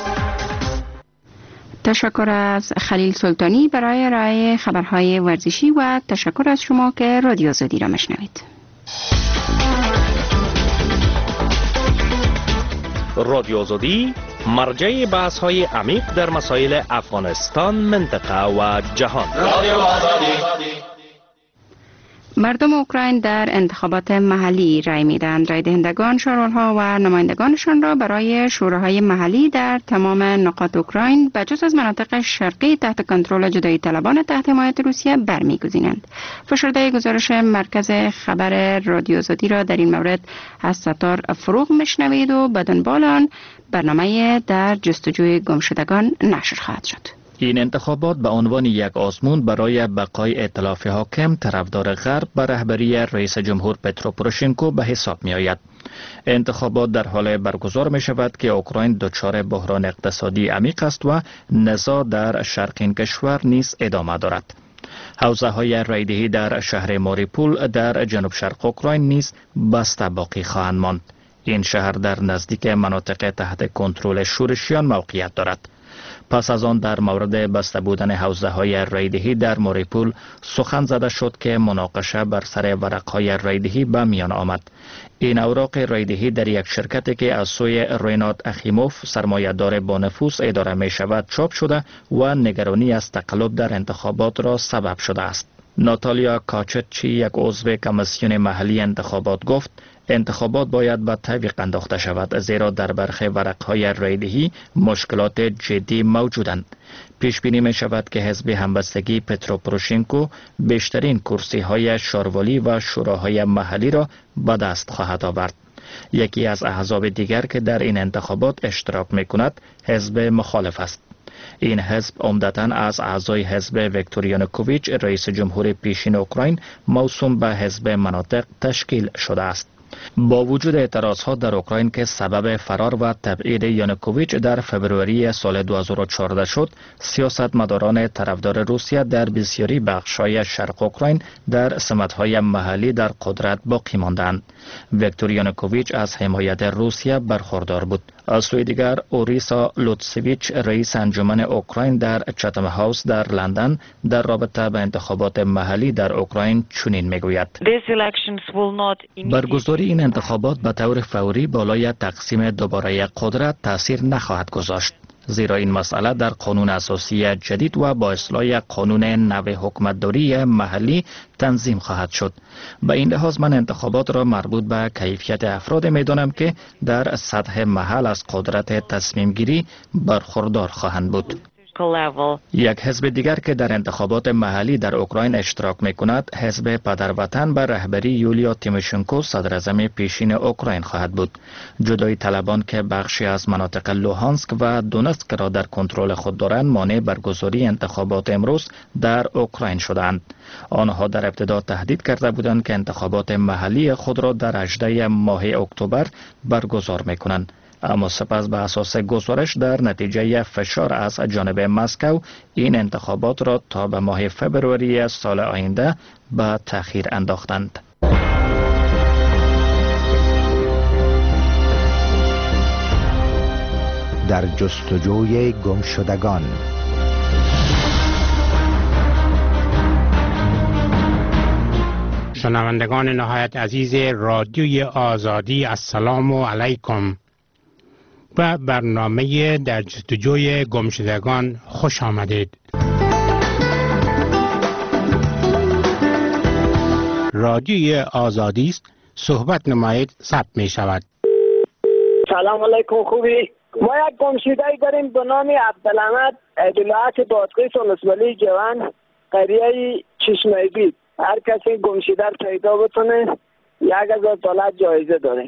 تشکر از خلیل سلطانی برای ارائه خبرهای ورزشی و تشکر از شما که رادیو آزادی را میشنوید. رادیو آزادی مرجع بحث‌های عمیق در مسائل افغانستان، منطقه و جهان. رادیو آزادی. مردم اوکراین در انتخابات محلی رای میدهند. رای دهندگان شورالها و نمایندگانشان را برای شوراهای محلی در تمام نقاط اوکراین به جز از مناطق شرقی تحت کنترل جدایی طلبان تحت حمایت روسیه برمیگزینند. فشرده گزارش مرکز خبر رادیو آزادی را در این مورد از ستار فروغ میشنوید و به دنبال آن برنامه در جستجوی گمشدگان نشر خواهد شد. این انتخابات به عنوان یک آزمون برای بقای ائتلاف حاکم طرفدار غرب به رهبری رئیس جمهور پترو پوروشنکو به حساب می آید. انتخابات در حال برگزار می شود که اوکراین دچار بحران اقتصادی عمیق است و نزاع در شرق این کشور نیز ادامه دارد. حوزه های رایدهی در شهر ماریپول در جنوب شرق اوکراین نیز بسته باقی خواهند ماند. این شهر در نزدیک مناطق تحت کنترل شورشیان موقعیت دارد. پس از آن در مورد بسته بودن حوزه های رایدهی در ماریپول سخن زده شد که مناقشه بر سر ورق های رایدهی به میان آمد. این اوراق رایدهی در یک شرکتی که از سوی رینات اخیموف سرمایه‌دار با نفوذ اداره می شود چاپ شده و نگرانی از تقلب در انتخابات را سبب شده است. ناتالیا کاچتچی یک عضو کمیسیون محلی انتخابات گفت انتخابات باید به تعویق انداخته شود زیرا در برخی ورقهای رایدهی مشکلات جدی موجودند. پیش بینی می شود که حزب همبستگی پترو پروشنکو بیشترین کرسی های شاروالی و شوراهای محلی را به دست خواهد آورد. یکی از احزاب دیگر که در این انتخابات اشتراک می کند حزب مخالف است. این حزب عمدتاً از اعضای حزب ویکتور یانوکوویچ رئیس جمهور پیشین اوکراین موسوم به حزب مناطق تشکیل شده است. با وجود اعتراضات در اوکراین که سبب فرار و تبعید یانوکوویچ در فبروری سال دو هزار و چهارده شد، سیاستمداران طرفدار روسیه در بسیاری بخش‌های شرق اوکراین در سمت‌های محلی در قدرت باقی ماندند. ویکتور یانوکوویچ از حمایت روسیه برخوردار بود. از سوی دیگر اوریسا لوتسویچ رئیس انجمن اوکراین در چاتم هاوس در لندن در رابطه به انتخابات محلی در اوکراین چنین میگوید: برگزاری این انتخابات به طور فوری بالای تقسیم دوباره قدرت تاثیر نخواهد گذاشت، زیرا این مسئله در قانون اساسی جدید و با اصلاح قانون نو حکومتداری محلی تنظیم خواهد شد. به این لحاظ من انتخابات را مربوط به کیفیت افراد می دانم که در سطح محل از قدرت تصمیم گیری برخوردار خواهند بود. یک حزب دیگر که در انتخابات محلی در اوکراین اشتراک می کند حزب پدروطن به رهبری یولیا تیموشنکو صدراعظم پیشین اوکراین خواهد بود. جدایی طلبان که بخشی از مناطق لوهانسک و دونتسک را در کنترل خود دارند مانع برگزاری انتخابات امروز در اوکراین شدند. آنها در ابتدا تهدید کرده بودند که انتخابات محلی خود را در هجدهم ماه اکتبر برگزار می کنند، اما سپس به اساس گزارش در نتیجه فشار از جانب مسکو این انتخابات را تا به ماه فبروری سال آینده به تأخیر انداختند. در جستجوی گمشدگان. شنوندگان نهایت عزیز رادیوی آزادی، السلام علیکم. و برنامه در جستجوی گمشدگان خوش آمدید. رادیوی آزادی است، صحبت نمایید ثبت می شود. سلام علیکم، خوبی؟ ما یک گمشده داریم به نام عبدالحمد، ولایت دادگاه سولسوالی جوان، قریه چشمه بید. هر کسی گمشده پیدا بتونه یک هزار دلار جایزه داریم.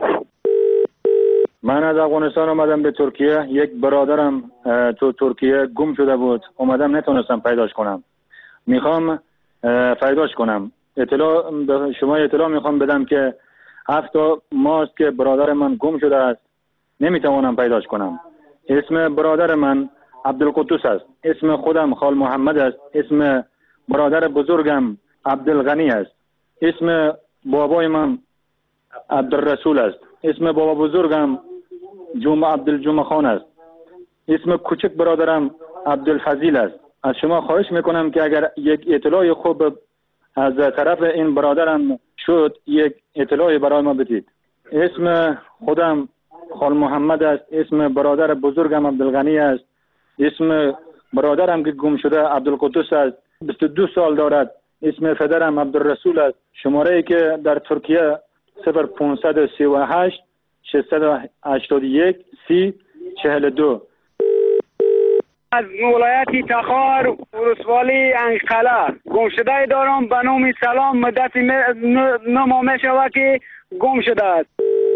من از افغانستان آمدم به ترکیه. یک برادرم تو ترکیه گم شده بود، اومدم نتونستم پیداش کنم. میخوام پیداش کنم. اطلاع به شما اطلاع میخوام بدم که هفت ماست که برادر من گم شده است، نمیتوانم پیداش کنم. اسم برادر من عبدالقدوس است، اسم خودم خال محمد است، اسم برادر بزرگم عبدالغنی است، اسم بابای من عبدالرسول است، اسم بابا بزرگم جمعه عبدالجمعه خان است، اسم کوچک برادرم عبدالفضیل است. از شما خواهش میکنم که اگر یک اطلاع خوب از طرف این برادرم شد یک اطلاع برای ما بدید. اسم خودم خال محمد است، اسم برادر بزرگم عبدالغنی است، اسم برادرم که گم شده عبدالقدوس است، بیست و دو سال دارد، اسم پدرم عبدالرسول است. شماره ای که در ترکیه صفر پانصد سی و هشت ششصد هشتاد و یک سی چهل و دو. از ولایت تخار ولسوالی انقله گم شده دارم به نام سلام. مدت نه ماه می شود که گم شده است.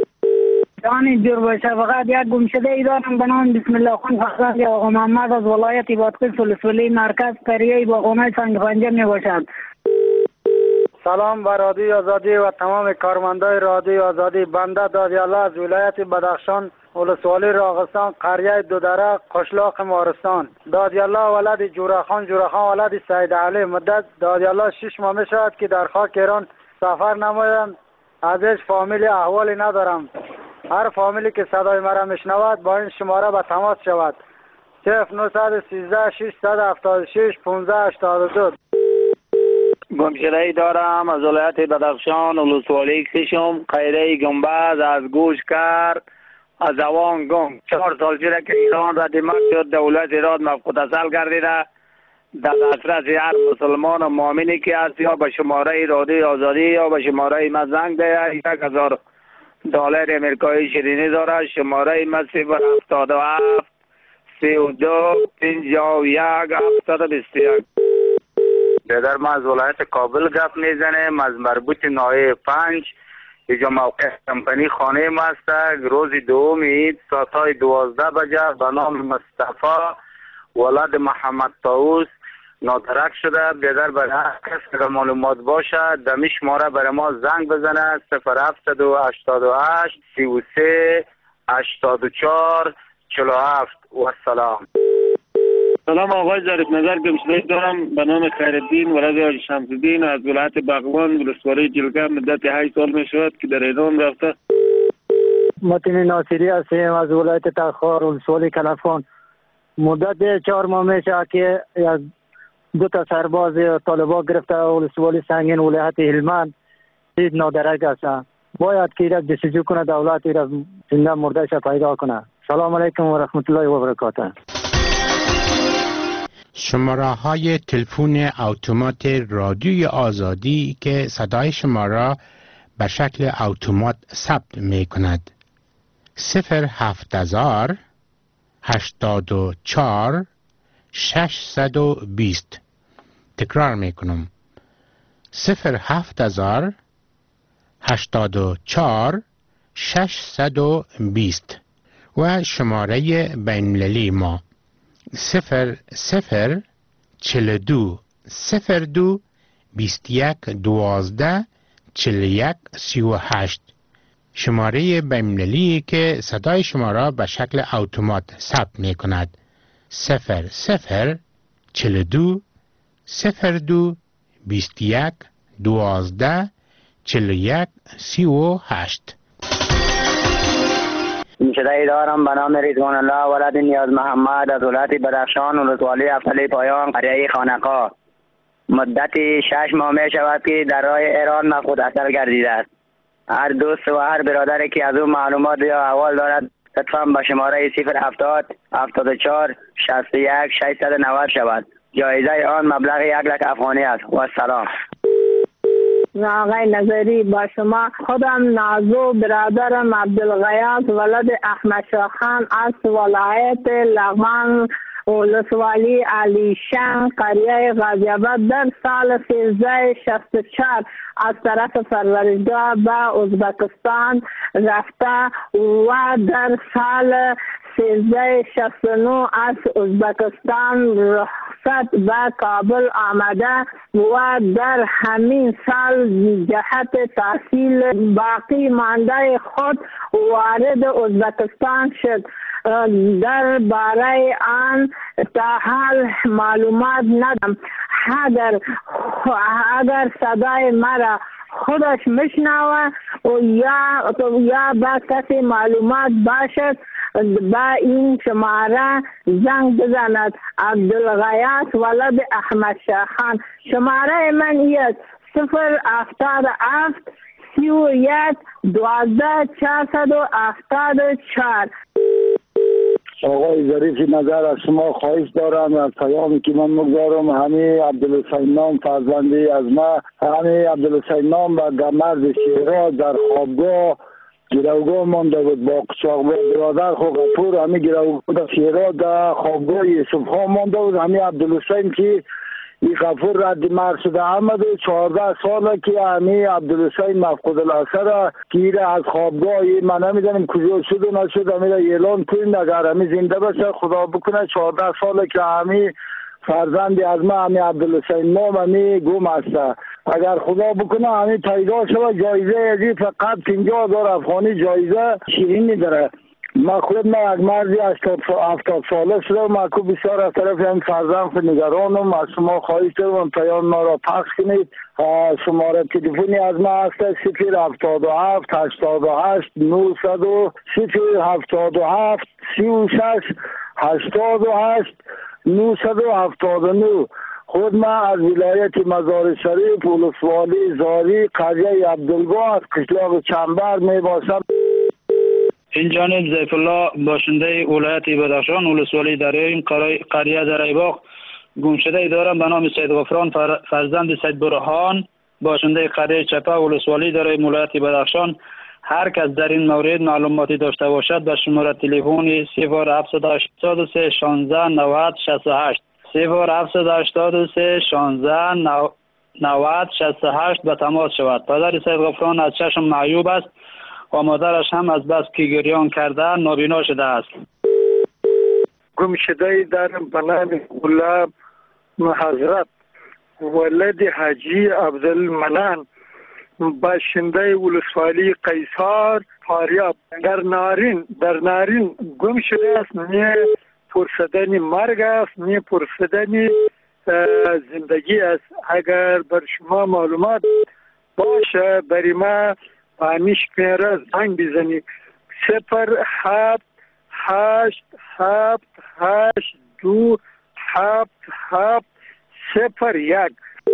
دانی دور باشه، فقط یک گم شده ای دارم به نام بسم الله خان فخر آقا محمد از ولایت بادغیس ولسوالی مرکز قریه باغونه سنگ پنجه می باشد. سلام به رادیو آزادی و تمام کارمندای رادیو آزادی. بنده دادیالله از ولایت بدخشان ولسوالی راغستان قریه دودره قشلاق مارستان. دادیالله ولد جورخان جورخان ولد سید علی. مدت دادیالله شش ماه می شود که در خاک ایران سفر نمایم. ازش فامیلی احوالی ندارم. هر فامیلی که صدای مرا میشنود با این شماره به تماس شود. صفر نهصد و سیزده ششصد و هفتاد و شش پانزده هشتاد و دو. گمشده‌ای دارم از ولایت بدخشان ولسوالی کشم قریه گنبد از گوش کرد از اوان گم. چهار سال شده که ایران را دیمار شد، دولت ایران مفقود اصل گردیده. در دسترس هر مسلمان و مؤمنی که هست یا به شماره رادیو آزادی یا به شماره ما زنگ ده. یک هزار دلار امریکایی شیرینی داره. شماره ما صفر هفتاد و هفت سی و دو پنجاه و یک هفتاد و بیست و یک. برادر ما از ولایت کابل گپ میزنیم، از مربوط ناحیه پنج. اینجا موقع کمپانی خانه ما است. روز دوم عید ساعتهای دوازده بجه به نام مصطفی ولد محمد طاووس نادرک شده. برادر برای هر کس اگر معلومات باشه دمی شماره برای ما زنگ بزنه صفر هفتصد و هشتاد و هشت سی و سه هشتاد و چهار چهل و هفت. و سلام. سلام آقای ظریف، نظر گمشده‌ای دارم به نام خیرالدین ولد حاجی شمس‌الدین از ولایت بغلان ولسوالی جلگه. مدت هشت سال می شود که در ایران رفته. متین ناصری هستیم از ولایت تخار ولسوالی کلفان. مدت چهار ماه میشه که از دو تا سرباز طالبان گرفته ولسوالی سنگین ولایت هلمند چیز نادرک هستن. باید که ایراد جستجو کنه دولت ایراد زنده مردهش پیدا کنه. سلام علیکم و رحمت الله و برکاته. شماره های تلفن اتومات رادیوی آزادی که صدای شما را به شکل اتومات ثبت می کند: صفر هفت هزار هشتاد و چهار ششصد و بیست. تکرار می کنم: صفر هفت هزار هشتاد و چهار ششصد و بیست. و شماره بین‌المللی ما صفر صفر چهل دو صفر دو بیست یک دوازده چهل یک سی و هشت. شماره بین‌المللی که صدای شما را به شکل اتومات ثبت می کند: صفر صفر چهل دو صفر دو بیست یک دوازده چهل یک سی و هشت. گمشده‌ای دارم به نام رضوان الله ولد نیاز محمد از ولایت بدخشان ولسوالی افضلی پایان قریه خانقاه. مدت شش ماه می شود که در راه ایران مفقود اثر گردیده است. هر دوست و هر برادری که از او معلومات یا احوال دارد لطفاً به شماره صفر هفتاد هفتاد و چهار شصت و یک ششصد و نود شود. جایزه آن مبلغ یک لک افغانی است. و سلام. آقای نظری با شما. خودم نازو برادرم عبدالغیاث ولد احمد شاه خان از ولایت لغمان ولسوالی علیشان قریه غازی آباد در سال سیزده شصت و چهار از طرف پرورشگاه به ازبکستان رفته و در سال سیزده شصت و نه از ازبکستان رخصت به کابل آمده و در همین سال جهت تحصیل باقی مانده خود وارد ازبکستان شد. در باره آن تا حال معلومات ندارم. اگر اگر صدای مرا خودش میشنوه و یا یا با کسی معلومات باشد با این شماره زنگ بزند. عبدالغیاث ولد احمد شاه خان. شماره من است صفر هفتاد و هفت سی و یک دوازده چهارصد و هفتاد و چهار. آقای ظریف نظر از شما خواهش دارم. از پیامی که من مگذارم همه عبدالحسین نام فرزندی از ما همه عبدالحسین نام و گمرد شیراز در خوابگاه گروگاه مانده بود با قچاق با برادر خو غفور همه گروگاه در شیراز در خوابگاه یوسف خان مانده بود. همه عبدالحسین که این غفور رد مرد شده احمد و چهارده ساله که همه عبدالحسین مفقود الاثر که از خوابگاه من نمیدانم کجا شد و نشد همه اعلان کنید اگر همه زنده باشه خدا بکنه. چهارده ساله که همه فرزندی از ما همه عبدالحسین نام همه گم هسته. اگر خدا بکنه همه پیدا شد جایزه ازی فقط پنجاه هزار افغانی جایزه شیرینی داره. ما خود ما یک مردی هفتاد ساله شده ما که بسیار از طرف هم فرزند نگرانم. از شما خواهش دارم پیام ما را پخش کنید. شماره تلفنی از ما هست صفر هفتاد و هفت هشتاد و هشت نهصد و صفر هفتاد و هفت سی و شش هشتاد و هشت نهصد و هفتاد و نه. خود ما از ولایت مزار شریف ولسوالی زاری قریه عبدالگاه از قشلاق چنبر می باشم. این جانب زیف الله باشنده ولایت بدخشان ولسوالی دریایم قریه در ایباق گمشده ای دارم به نام سید غفران فرزند سید برهان، باشنده قریه چپه ولسوالی دارای ولایت بدخشان. هر کس در این مورد معلوماتی داشته باشد به شماره تلفن صفر هفت هشت سه شانزده نود شصت و هشت صفر هفت هشت سه شانزده نود شصت و هشت به تماس شود. پدر سید غفران از چشم معیوب است و مادرش هم از بس که گریان کرده نابینا شده است. گمشده در بنام غلام حضرت ولد حاجی عبدالمنان، باشنده ولسوالی قیصار فاریاب در نارین در نارین گم شده است. نه پرسیدن مرگ است نه پرسیدن زندگی است. اگر بر شما معلومات باشه بری ما پامیش پیره زنگ بزنی صفر هفت هشت هفت هشت دو هفت هفت صفر یک.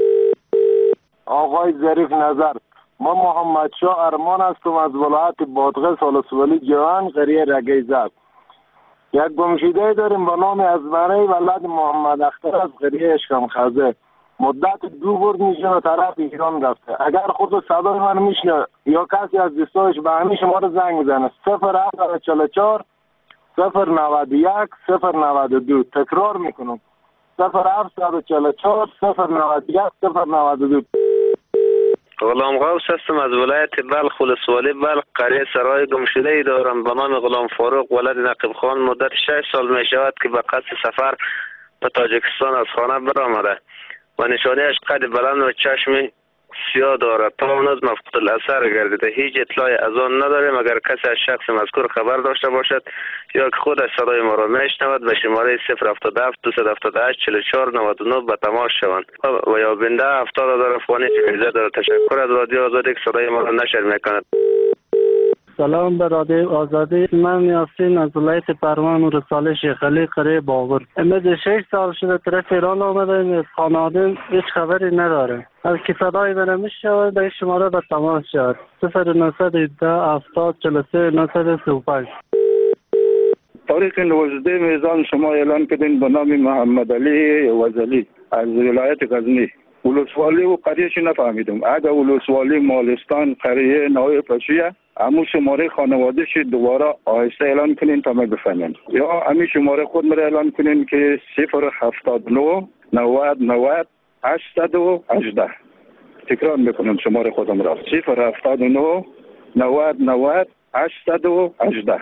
آقای ظریف نظر، ما محمد شاه ارمان هستم از ولایت بادغیس ولسوالی جوان قریه رگیزد. یک گمشده داریم به نام ازمره ولد محمد اختر از قریه اشکم خزه. مدت دو برد میشنه طرف ایران رفته. اگر خود صدای من میشنه یا کسی از دوستایش به همین شماره زنگ میزنه صفر هفت چهل و چهار صفر نود و یک صفر نود و دو. تکرار میکنم صفر هفت چهل و چهار صفر نود و یک صفر نود و دو. غلام غوث هستم از ولایت بلخ ولسوالی بلخ قریه سرای گمشده ای دارم به نام غلام فاروق ولد نقیب خان. مدت شش سال می شود که به قصد سفر به تاجیکستان از خانه برآمده و نشانیش قد بلند و چشم سیاه دارد. تا هنوز مفقود الاثر گردیده. هیچ اطلاعی از آن نداریم. اگر کسی از شخص مذکور خبر داشته باشد یا که خودش صدای ما را میشنود به شماره صفر هفتاد و هفت دویست و هفتاد و هشت چهل و چهار نود و نه به تماس شوند و یا بنده هفتاد هزار افغانی جایزه دارد. تشکر از رادیو آزادی که صدای ما را نشر میکند. سلام به رادیو آزادی. من یاسین از ولایت پروان و رساله شیخ علی قریه باغر. امید شش سال شده طرف ایران آمده. از خانواده هیچ خبری نداره. از که صدای من میشود به شماره به تماس شد صفر نهصد و هفده هفتاد چهل و سه نهصد و سی و پنج. تاریخ نوزده میزان شما اعلان کردین به نام محمد علی وزلی از ولایت غزنی. ولسوالی و قریهش نفهمیدم. اگر ولسوالی مالستان قریه نوع پشیه همون شماره خانوادهش دوباره آهسته اعلان کنین تا ما بفهمیم، یا همین شماره خود مرا اعلان کنین که صفر هفتاد و نه نود نود هشتصد و هجده. تکرار میکنم شماره خودم را صفر هفتاد و نه نود نود هشتصد و هجده.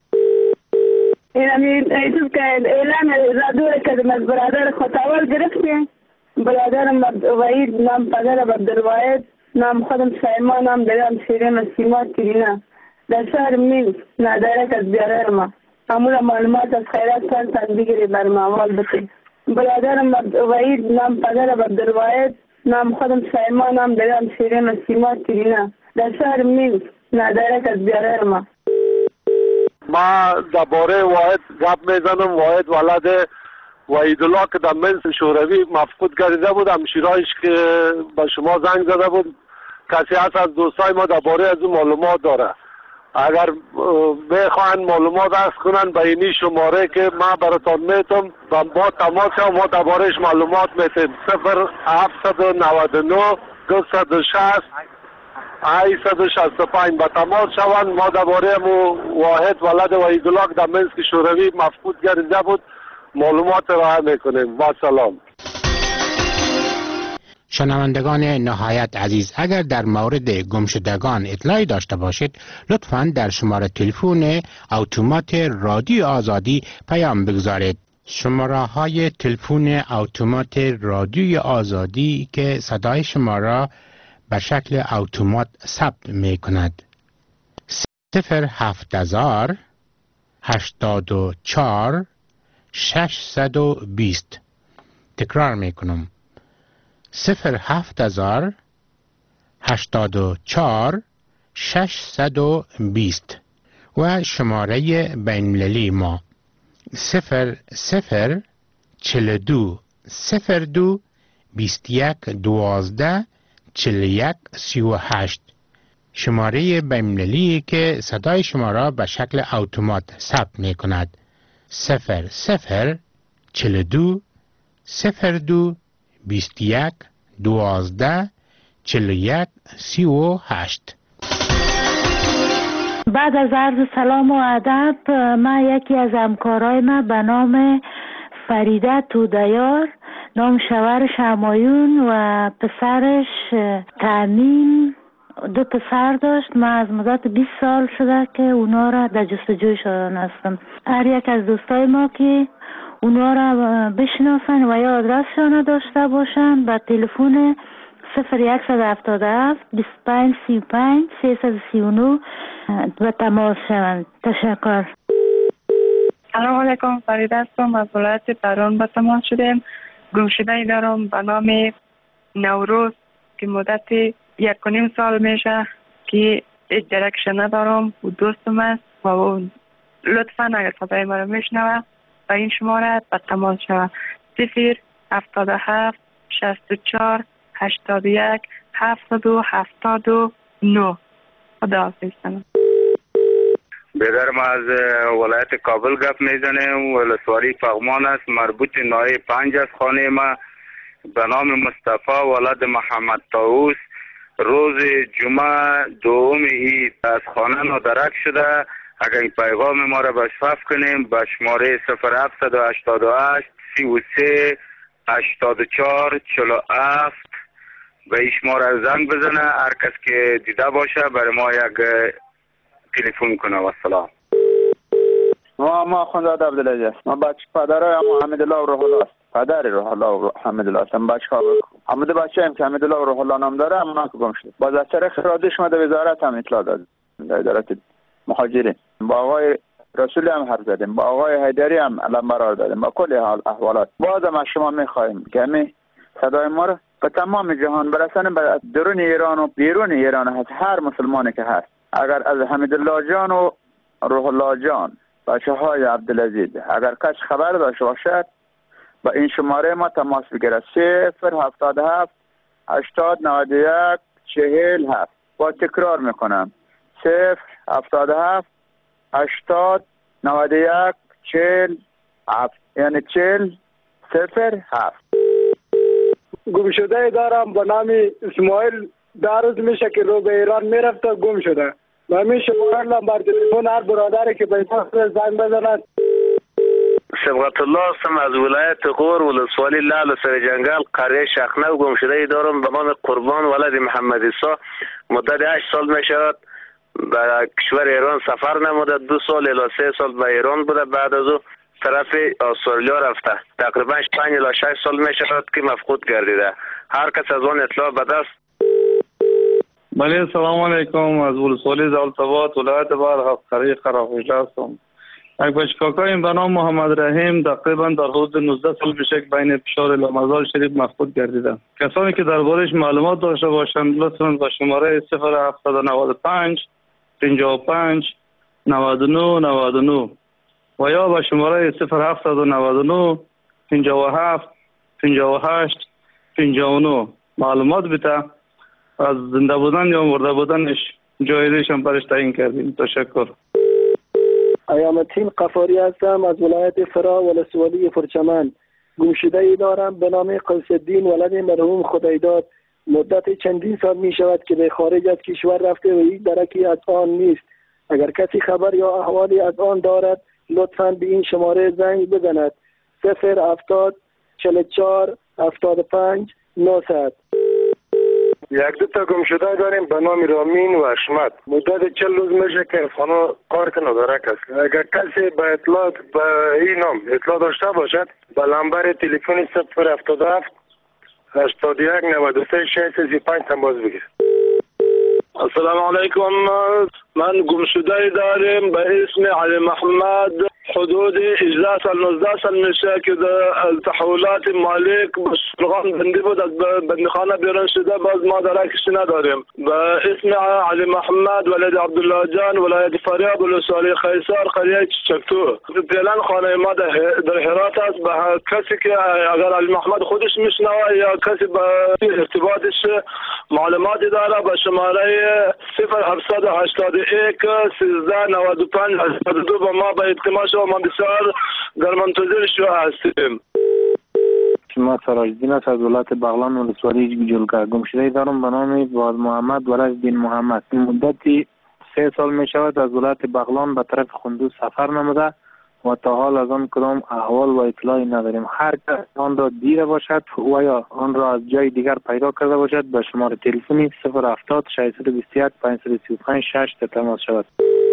این ایتون که اعلان رادیو که از برادر خطاول گرفتیم. برادرم وحید نام پدر عبدالواحد نام خودم سایما نام درام شیرین سیما تیرینا در شهر میل ندارک از بیاره ما همون معلومات از خیرات سال تن بگیری بر معمال بسی. برادرم وحید نام پدر عبدالواحد نام خودم سایما نام درام شیرین سیما تیرینا در شهر میل ندارک از بیاره ما. ما درباره واحد گپ میزنم. واحد ولد وحیدالله که در منس شوروی مفقود گردیده بود. همشیرایش که به شما زنگ زده بود کسی هست از دوستای ما درباره از اون معلومات داره. اگر بخواین معلومات عرض کنن به اینی شماره که ما براتون میتم با ما تماس شو ما دربارهش معلومات میتیم. صفر هفت نود و نه دویست و شصت هشتصد و شصت و پنج به تماس شوند. ما درباره واحد ولد وحیدالله که در منس شوروی مفقود گردیده بود معلومات را میکنیم. با سلام. شنوندگان نهایت عزیز، اگر در مورد گمشدگان اطلاعی داشته باشید لطفاً در شماره تلفن اتومات رادیو آزادی پیام بگذارید. شماره های تلفن اتومات رادیو آزادی که صدای شما را به شکل اتومات ثبت می کند: صفر هفت هزار هشتاد و چهار ششصد و بیست. تکرار می کنم: صفر هفت هزار هشتاد و چهار ششصد و بیست. و شماره بین‌المللی ما صفر صفر چهل و دو صفر دو بیست و یک دوازده چهل و یک سی و هشت. شماره بین‌المللی که صدای شما را به شکل اتومات ثبت می کند: صفر صفر چهل و دو صفر دو بیست یک دوازده چل یک سی و هشت. بعد از عرض سلام و ادب، من یکی از همکارای من به نام فریده تودیار، نام شوهرش همایون و پسرش تامین، دو پسر داشت. من از مدت بیست سال شده که اونا را در جستجویشان هستم. هر یک از دوستای ما که اونا را بشناسن و یا آدرسشان داشته باشن به تلفن صفر یک هفت هفت بیست و پنج سی و پنج سیصد و سی و نه و تماس شوند. تشکر. سلام علیکم، فریده هستم از ولایت بران به تماس شدیم. گمشده دارم به نام نوروز که مدت یک و نیم سال میشه که هیچ درکش ندارم و دوستم است و اون لطفا اگر صدای ما رو میشنوه و این شماره به تماس شوه صفر هفتاد و هفت شصت و چهار هشتاد و یک هفتاد و هفتاد و نه. خدا حافظ. بیدر ما از ولایت کابل گپ میزنیم. ولسوالی فغمان است، مربوط نایه پنج از خانه ما به نام مصطفی ولد محمد طاووس. روز جمعه دوم عید از خانه نادرک شده. اگر این پیغام ما را بشفاف کنیم به شماره صفر هفت هشت هشت سی و سه هشتاد و چهار چهل و هفت به این شماره زنگ بزنه. هر کس که دیده باشه برای ما یک تلفن کنه. و السلام. ما ما خوانداد عبدالعزیز است. ما بچه پدرای اما حمیدالله و روح الله است. پدر روح الله و حمیدالله است. هم بچه ها همه دو بچه هم که حمیدالله و روح الله نام داره اما که گم شد. باز از طریق رادیو شما در وزارت هم اطلاع داد. در ادارت مهاجرین با آقای رسولی هم حرف زدیم، با آقای حیدری هم علم برار دادیم، با کل حال احوالات. باز هم از شما میخواهیم که همین صدای ما را به تمام جهان برسانه، به درون ایران و بیرون ایران هست هر مسلمانی که هست. اگر از حمیدالله جان و روح الله جان بچه های عبدالعزیز اگر کس خبر داشته باشد با این شماره ما تماس بگیرد صفر هفتاد و هفت هشتاد نود و یک چهل هفت. با تکرار میکنم صفر هفتاد و هفت هشتاد نود و یک چهل هفت، یعنی چهل صفر هفت. گم شده دارم به نام اسماعیل، در روز میشه که رو به ایران میرفته گم شده. و همین شماره لامبر تلفن هر برادری که به این زنگ بزند. سبقت الله هستم از ولایت غور، ولسوالی لعل سر جنگل، قریه شخنه. گم شده دارم به نام قربان ولد محمد عیسی. مدت هشت سال می شود به کشور ایران سفر نموده. دو سال الی سه سال به ایران بوده، بعد از او طرف استرالیا رفته. تقریبا پنج الی شش سال می شود که مفقود گردیده. هر کس از آن اطلاع به دست. بله سلام علیکم، از ولسوالی زالتباد ولایت بلخ قریه خرافیجه هستم. یک بچه کاکایم به نام محمد رحیم تقریبا در حدود نوزده سال پیش بین پشار الی مزار شریف مفقود گردیده. کسانی که دربارش معلومات داشته باشند لطفا با شماره صفر هفتصد و نود و پنج پنجاه و پنج نود و نه نود و نه و یا با شماره صفر هفتصد و نود و نه پنجاه و هفت پنجاه و هشت پنجاه و نه معلومات بده. از زنده بودن یا مرده بودنش جایزش هم برش تعیین کردیم. تشکر. ایامالدین قفاری هستم از ولایت فرا ولسوالی فرچمن. گمشده ای دارم به نام قیس الدین ولد مرحوم خدایداد. مدت چندین سال می شود که به خارج از کشور رفته و هیچ درکی از آن نیست. اگر کسی خبر یا احوالی از آن دارد لطفاً به این شماره زنگ بزند صفر هفتاد چهل و چهار هفتاد و پنج نهصد. یک دو تا گم شده داریم به نام رامین و اشمت. مدت چل روز میشه که خانه کار که ندارک است. اگر کسی به اطلاع به این نام اطلاع داشته باشد به لمبر تلفن صفر هفتاد و هفت هشتاد و یک نود و سه شصت و سی و پنج تماس بگیر. السلام علیکم، من گم شده داریم به اسم علی محمد. حدود هجده سال نوزده سال میشه که در تحولات مالک بشرغان بندی بود، از بندخانه بیرون شده، باز ما درکش نداریم. به اسم علی محمد ولد عبدالله جان ولایت فاریاب ولسوالی قیصر قریه چکتو. فعلا خانه ما در هرات است. به کسی که اگر علی محمد خودش میشنوه یا کسی به ارتباطش معلوماتی داره به شماره صفر هفتصد و هشتاد و یک سیزده نود و پنج هشتاد و دو با ما به اطلاع شما ما بسیار در منتظر شما هستیم. اسم سراجدین است از ولایت بغلان ولسوالی جلگه. گمشده دارم به نام باز محمد ولد بن محمد. مدتی سه سال می شود از ولایت بغلان به طرف خندوز سفر نموده و تا حال از آن کدام احوال و اطلاعی نداریم. هر کس آن را دیده باشد و یا آن را از جای دیگر پیدا کرده باشد به شماره تلفنی صفر هفتاد ششصد و بیست و یک پانصد و سی و پنج شش تماس شود.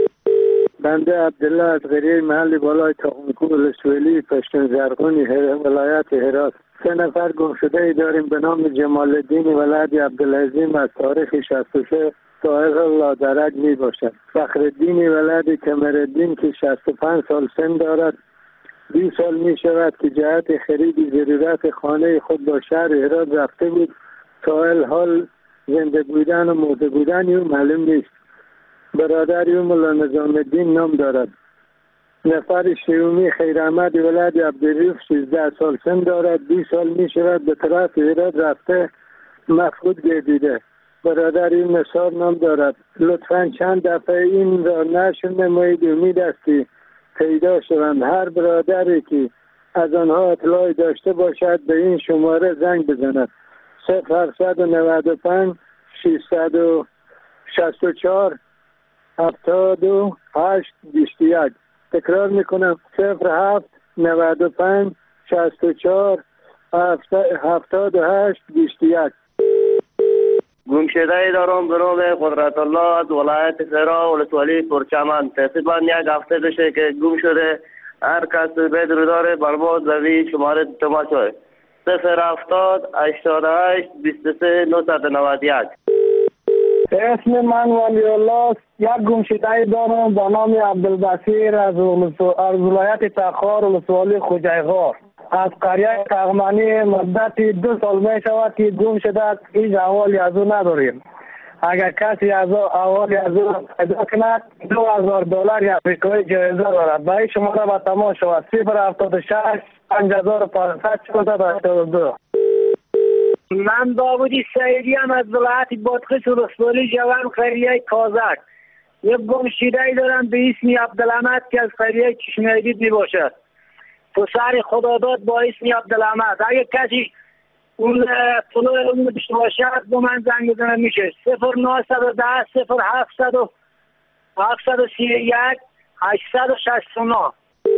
بنده عبدالله از قریه محل بالای تاقمکو ولسوالی پشتون زرغونی ولایت هرات. سه نفر گمشده داریم به نام جمال الدین ولد عبدالعظیم از تاریخ شصت و سه سائق لادرک می باشد. فخرالدین ولد کمرالدین که شصت و پنج سال سن دارد. بیست سال می شود که جهت خرید ضرورت خانه خود با شهر هرات رفته بود. تا حال زنده بودن و مرده بودن او معلوم نیست. برادر او مولا نظام الدین نام دارد. نفر شیومی خیر احمد ولد عبدالرؤوف سیزده سال سن دارد. بیست سال می شود به طرف هرات رفته مفقود گردیده. برادر این نثار نام دارد. لطفاً چند دفعه این را نشر نمایید. امید است که پیدا شوند. هر برادری که از آنها اطلاعی داشته باشد به این شماره زنگ بزند. صفر هفتصد و نود و پنج ششصد و شصت و چهار هفتاد و هشت بیست و یک. تکرار میکنم صفر هفت نود و پنج شصت و چهار هفتاد و هشت بیست و یک. گمشده دارم به نام قدرت الله از ولایت فرا ولسوالی پرچمن. تقریبا یک هفته بشه که گم شده. هر کس بدرو داره بر ما زوی شماره تماس شد صفر هفتاد هشتاد و هشت بیست و سه نهصد و نود و یک. اسم من ولی الله است. یک گمشده دارم با نام عبدالبصیر از ولایت تخار ولسوالی خوجایغار. از قریه تغمانی مدت دو سال می شود که گم شده است. هیچ احوالی از او نداریم. اگر کسی از احوالی از او پیدا کند دو هزار دلار آمریکایی جایزه دارد. به این شماره به تماس شود صفر هفتاد و شش پنج هزار و پانصد چهارصد و هشتاد و دو. من داودی سعیدی هم از ولایت بادغیس ولسوالی جوان قریه کازک. یک گمشده دارم به اسم عبدالحمد که از قریه چشمه‌دید می باشد. پسر خداداد با اسم عبدالحمد. اگه کسی اون طلوع اون داشته باشد با من زنگ بزنه میشه صفر نهصد و ده صفر هفتصد و هفتصد و سی و یک هشتصد و شصت و نه.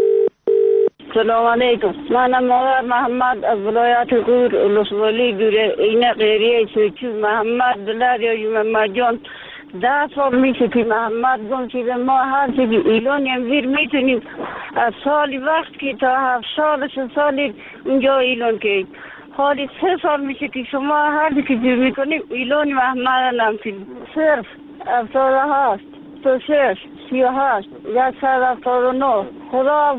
سلام علیکم. منم مادر محمد از ولایت غور ولسوالی دوره این قریه سوچو محمد دلار یا محمد جان. ده سال میشه که محمد گم شده. ما هر چیزی ایلان امزیر میتونیم از سالی وقت که تا هفت سال سه سالی اونجا ایلان که حالی سه سال میشه که شما هر چی که جور میکنیم ایلان محمد نمتیم. صرف هفتاد و هشت تو شش سی و هشت یک صد هفتاد و نه. خدا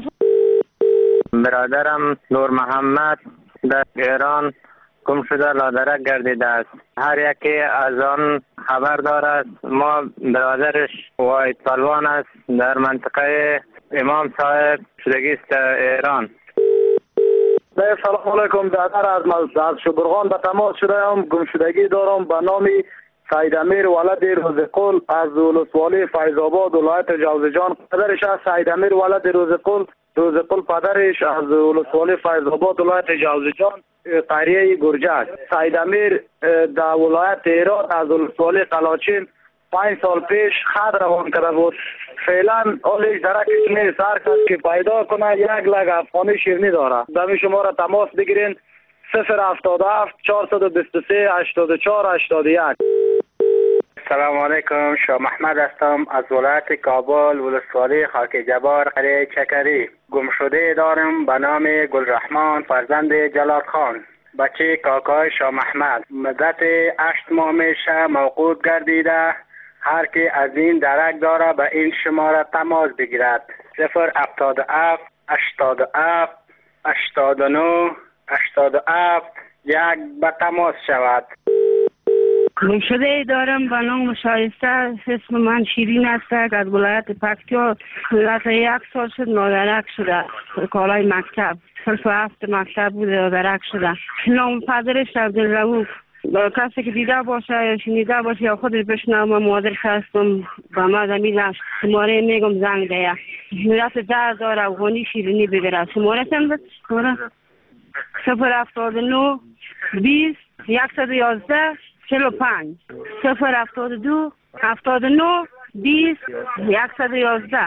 برادرم نور محمد در ایران گم شده لادرک گردیده است. هر یکی از آن خبر دارد. ما برادرش واید پلوان است در منطقه امام صاحب شدگی است ایران. سلام علیکم. برادر از از شبرغان به تماس شده ام. گمشدگی دارم به نام سید امیر ولد روزقل از ولسوالی فیض آباد ولایت جوزجان. پدرش از سید امیر ولد روزقل روزقل پدرش از ولسوالی فیض آباد ولایت جوزجان قریه گرجه است. سید امیر در ولایت هرات از ولسوالی قلاچین پنج سال پیش خط روان کرده بود. فعلا حالش درکش نیست. هر کس که پیدا کنه یک لگ افغانی شیرینی داره. دمی شما را تماس بگیرین صفر هفتاد و هفت چهارصد و بیست و سه هشتاد و چهار هشتاد و یک. سلام علیکم. شاه محمد هستم از ولایت کابل ولسوالی خاک جبار قریه چکری. گمشده دارم به نام گلرحمان فرزند جلال خان بچه کاکای شاه محمد. مدت هشت ماه میشه موقوف گردیده. هر که از این درک داره به این شماره تماس بگیرد صفر هفتاد و هفت هشتاد و هفت هشتاد و نه هشتاد و هفت یک به تماس شود. گمشده دارم به نام شایسته. اسم من شیرین است از ولایت پکتیا. حالت یک سال شد نادرک شده. کالای مکتب صرف هفت مکتب بوده نادرک شده. نام پدرش عبدالرؤوف. کسی که دیده باشه یا شنیده باشه یا خودش بشنوه من مادر هستم به ما زمین شماره میگم زنگ ده. مدت ده هزار افغانی شیرینی بگیره. شماره چند بود؟ شماره صفر هفتاد و نه بیست یکصد و یازده چهل و پنج صفر هفتاد و دو هفتاد و نه بیست یکصد و یازده.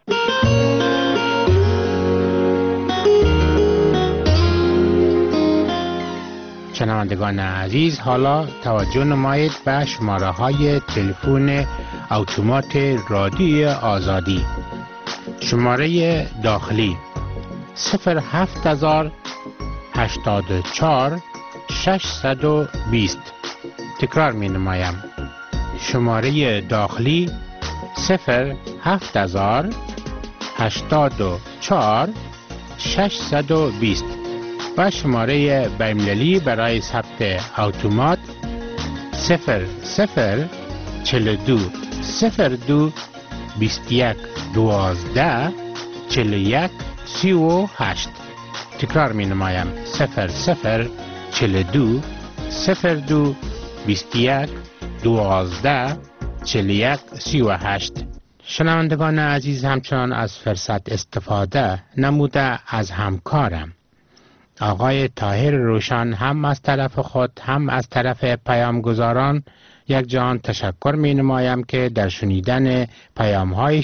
شنوندگان عزیز، حالا توجه نمایید به شماره های تلفن اتومات رادیوی آزادی. شماره داخلی صفر هفت هزار هشتاد و چهار ششصد و بیست. تکرار می نمایم. شماره داخلی صفر هفت هزار هشتاد و چهار ششصد و بیست و شماره بین‌المللی برای ثبت اتومات صفر صفر چهل و دو صفر دو بیست و یک دوازده چهل و یک سی و هشت. تکرار می نمایم. صفر صفر چهل و دو صفر دو بیست و یک دوازده چهل و یک سی و هشت. شنوندگان عزیز، همچنان از فرصت استفاده نموده از همکارم آقای طاهر روشن هم از طرف خود هم از طرف پیامگزاران یک جهان تشکر می نمایم که در شنیدن پیام های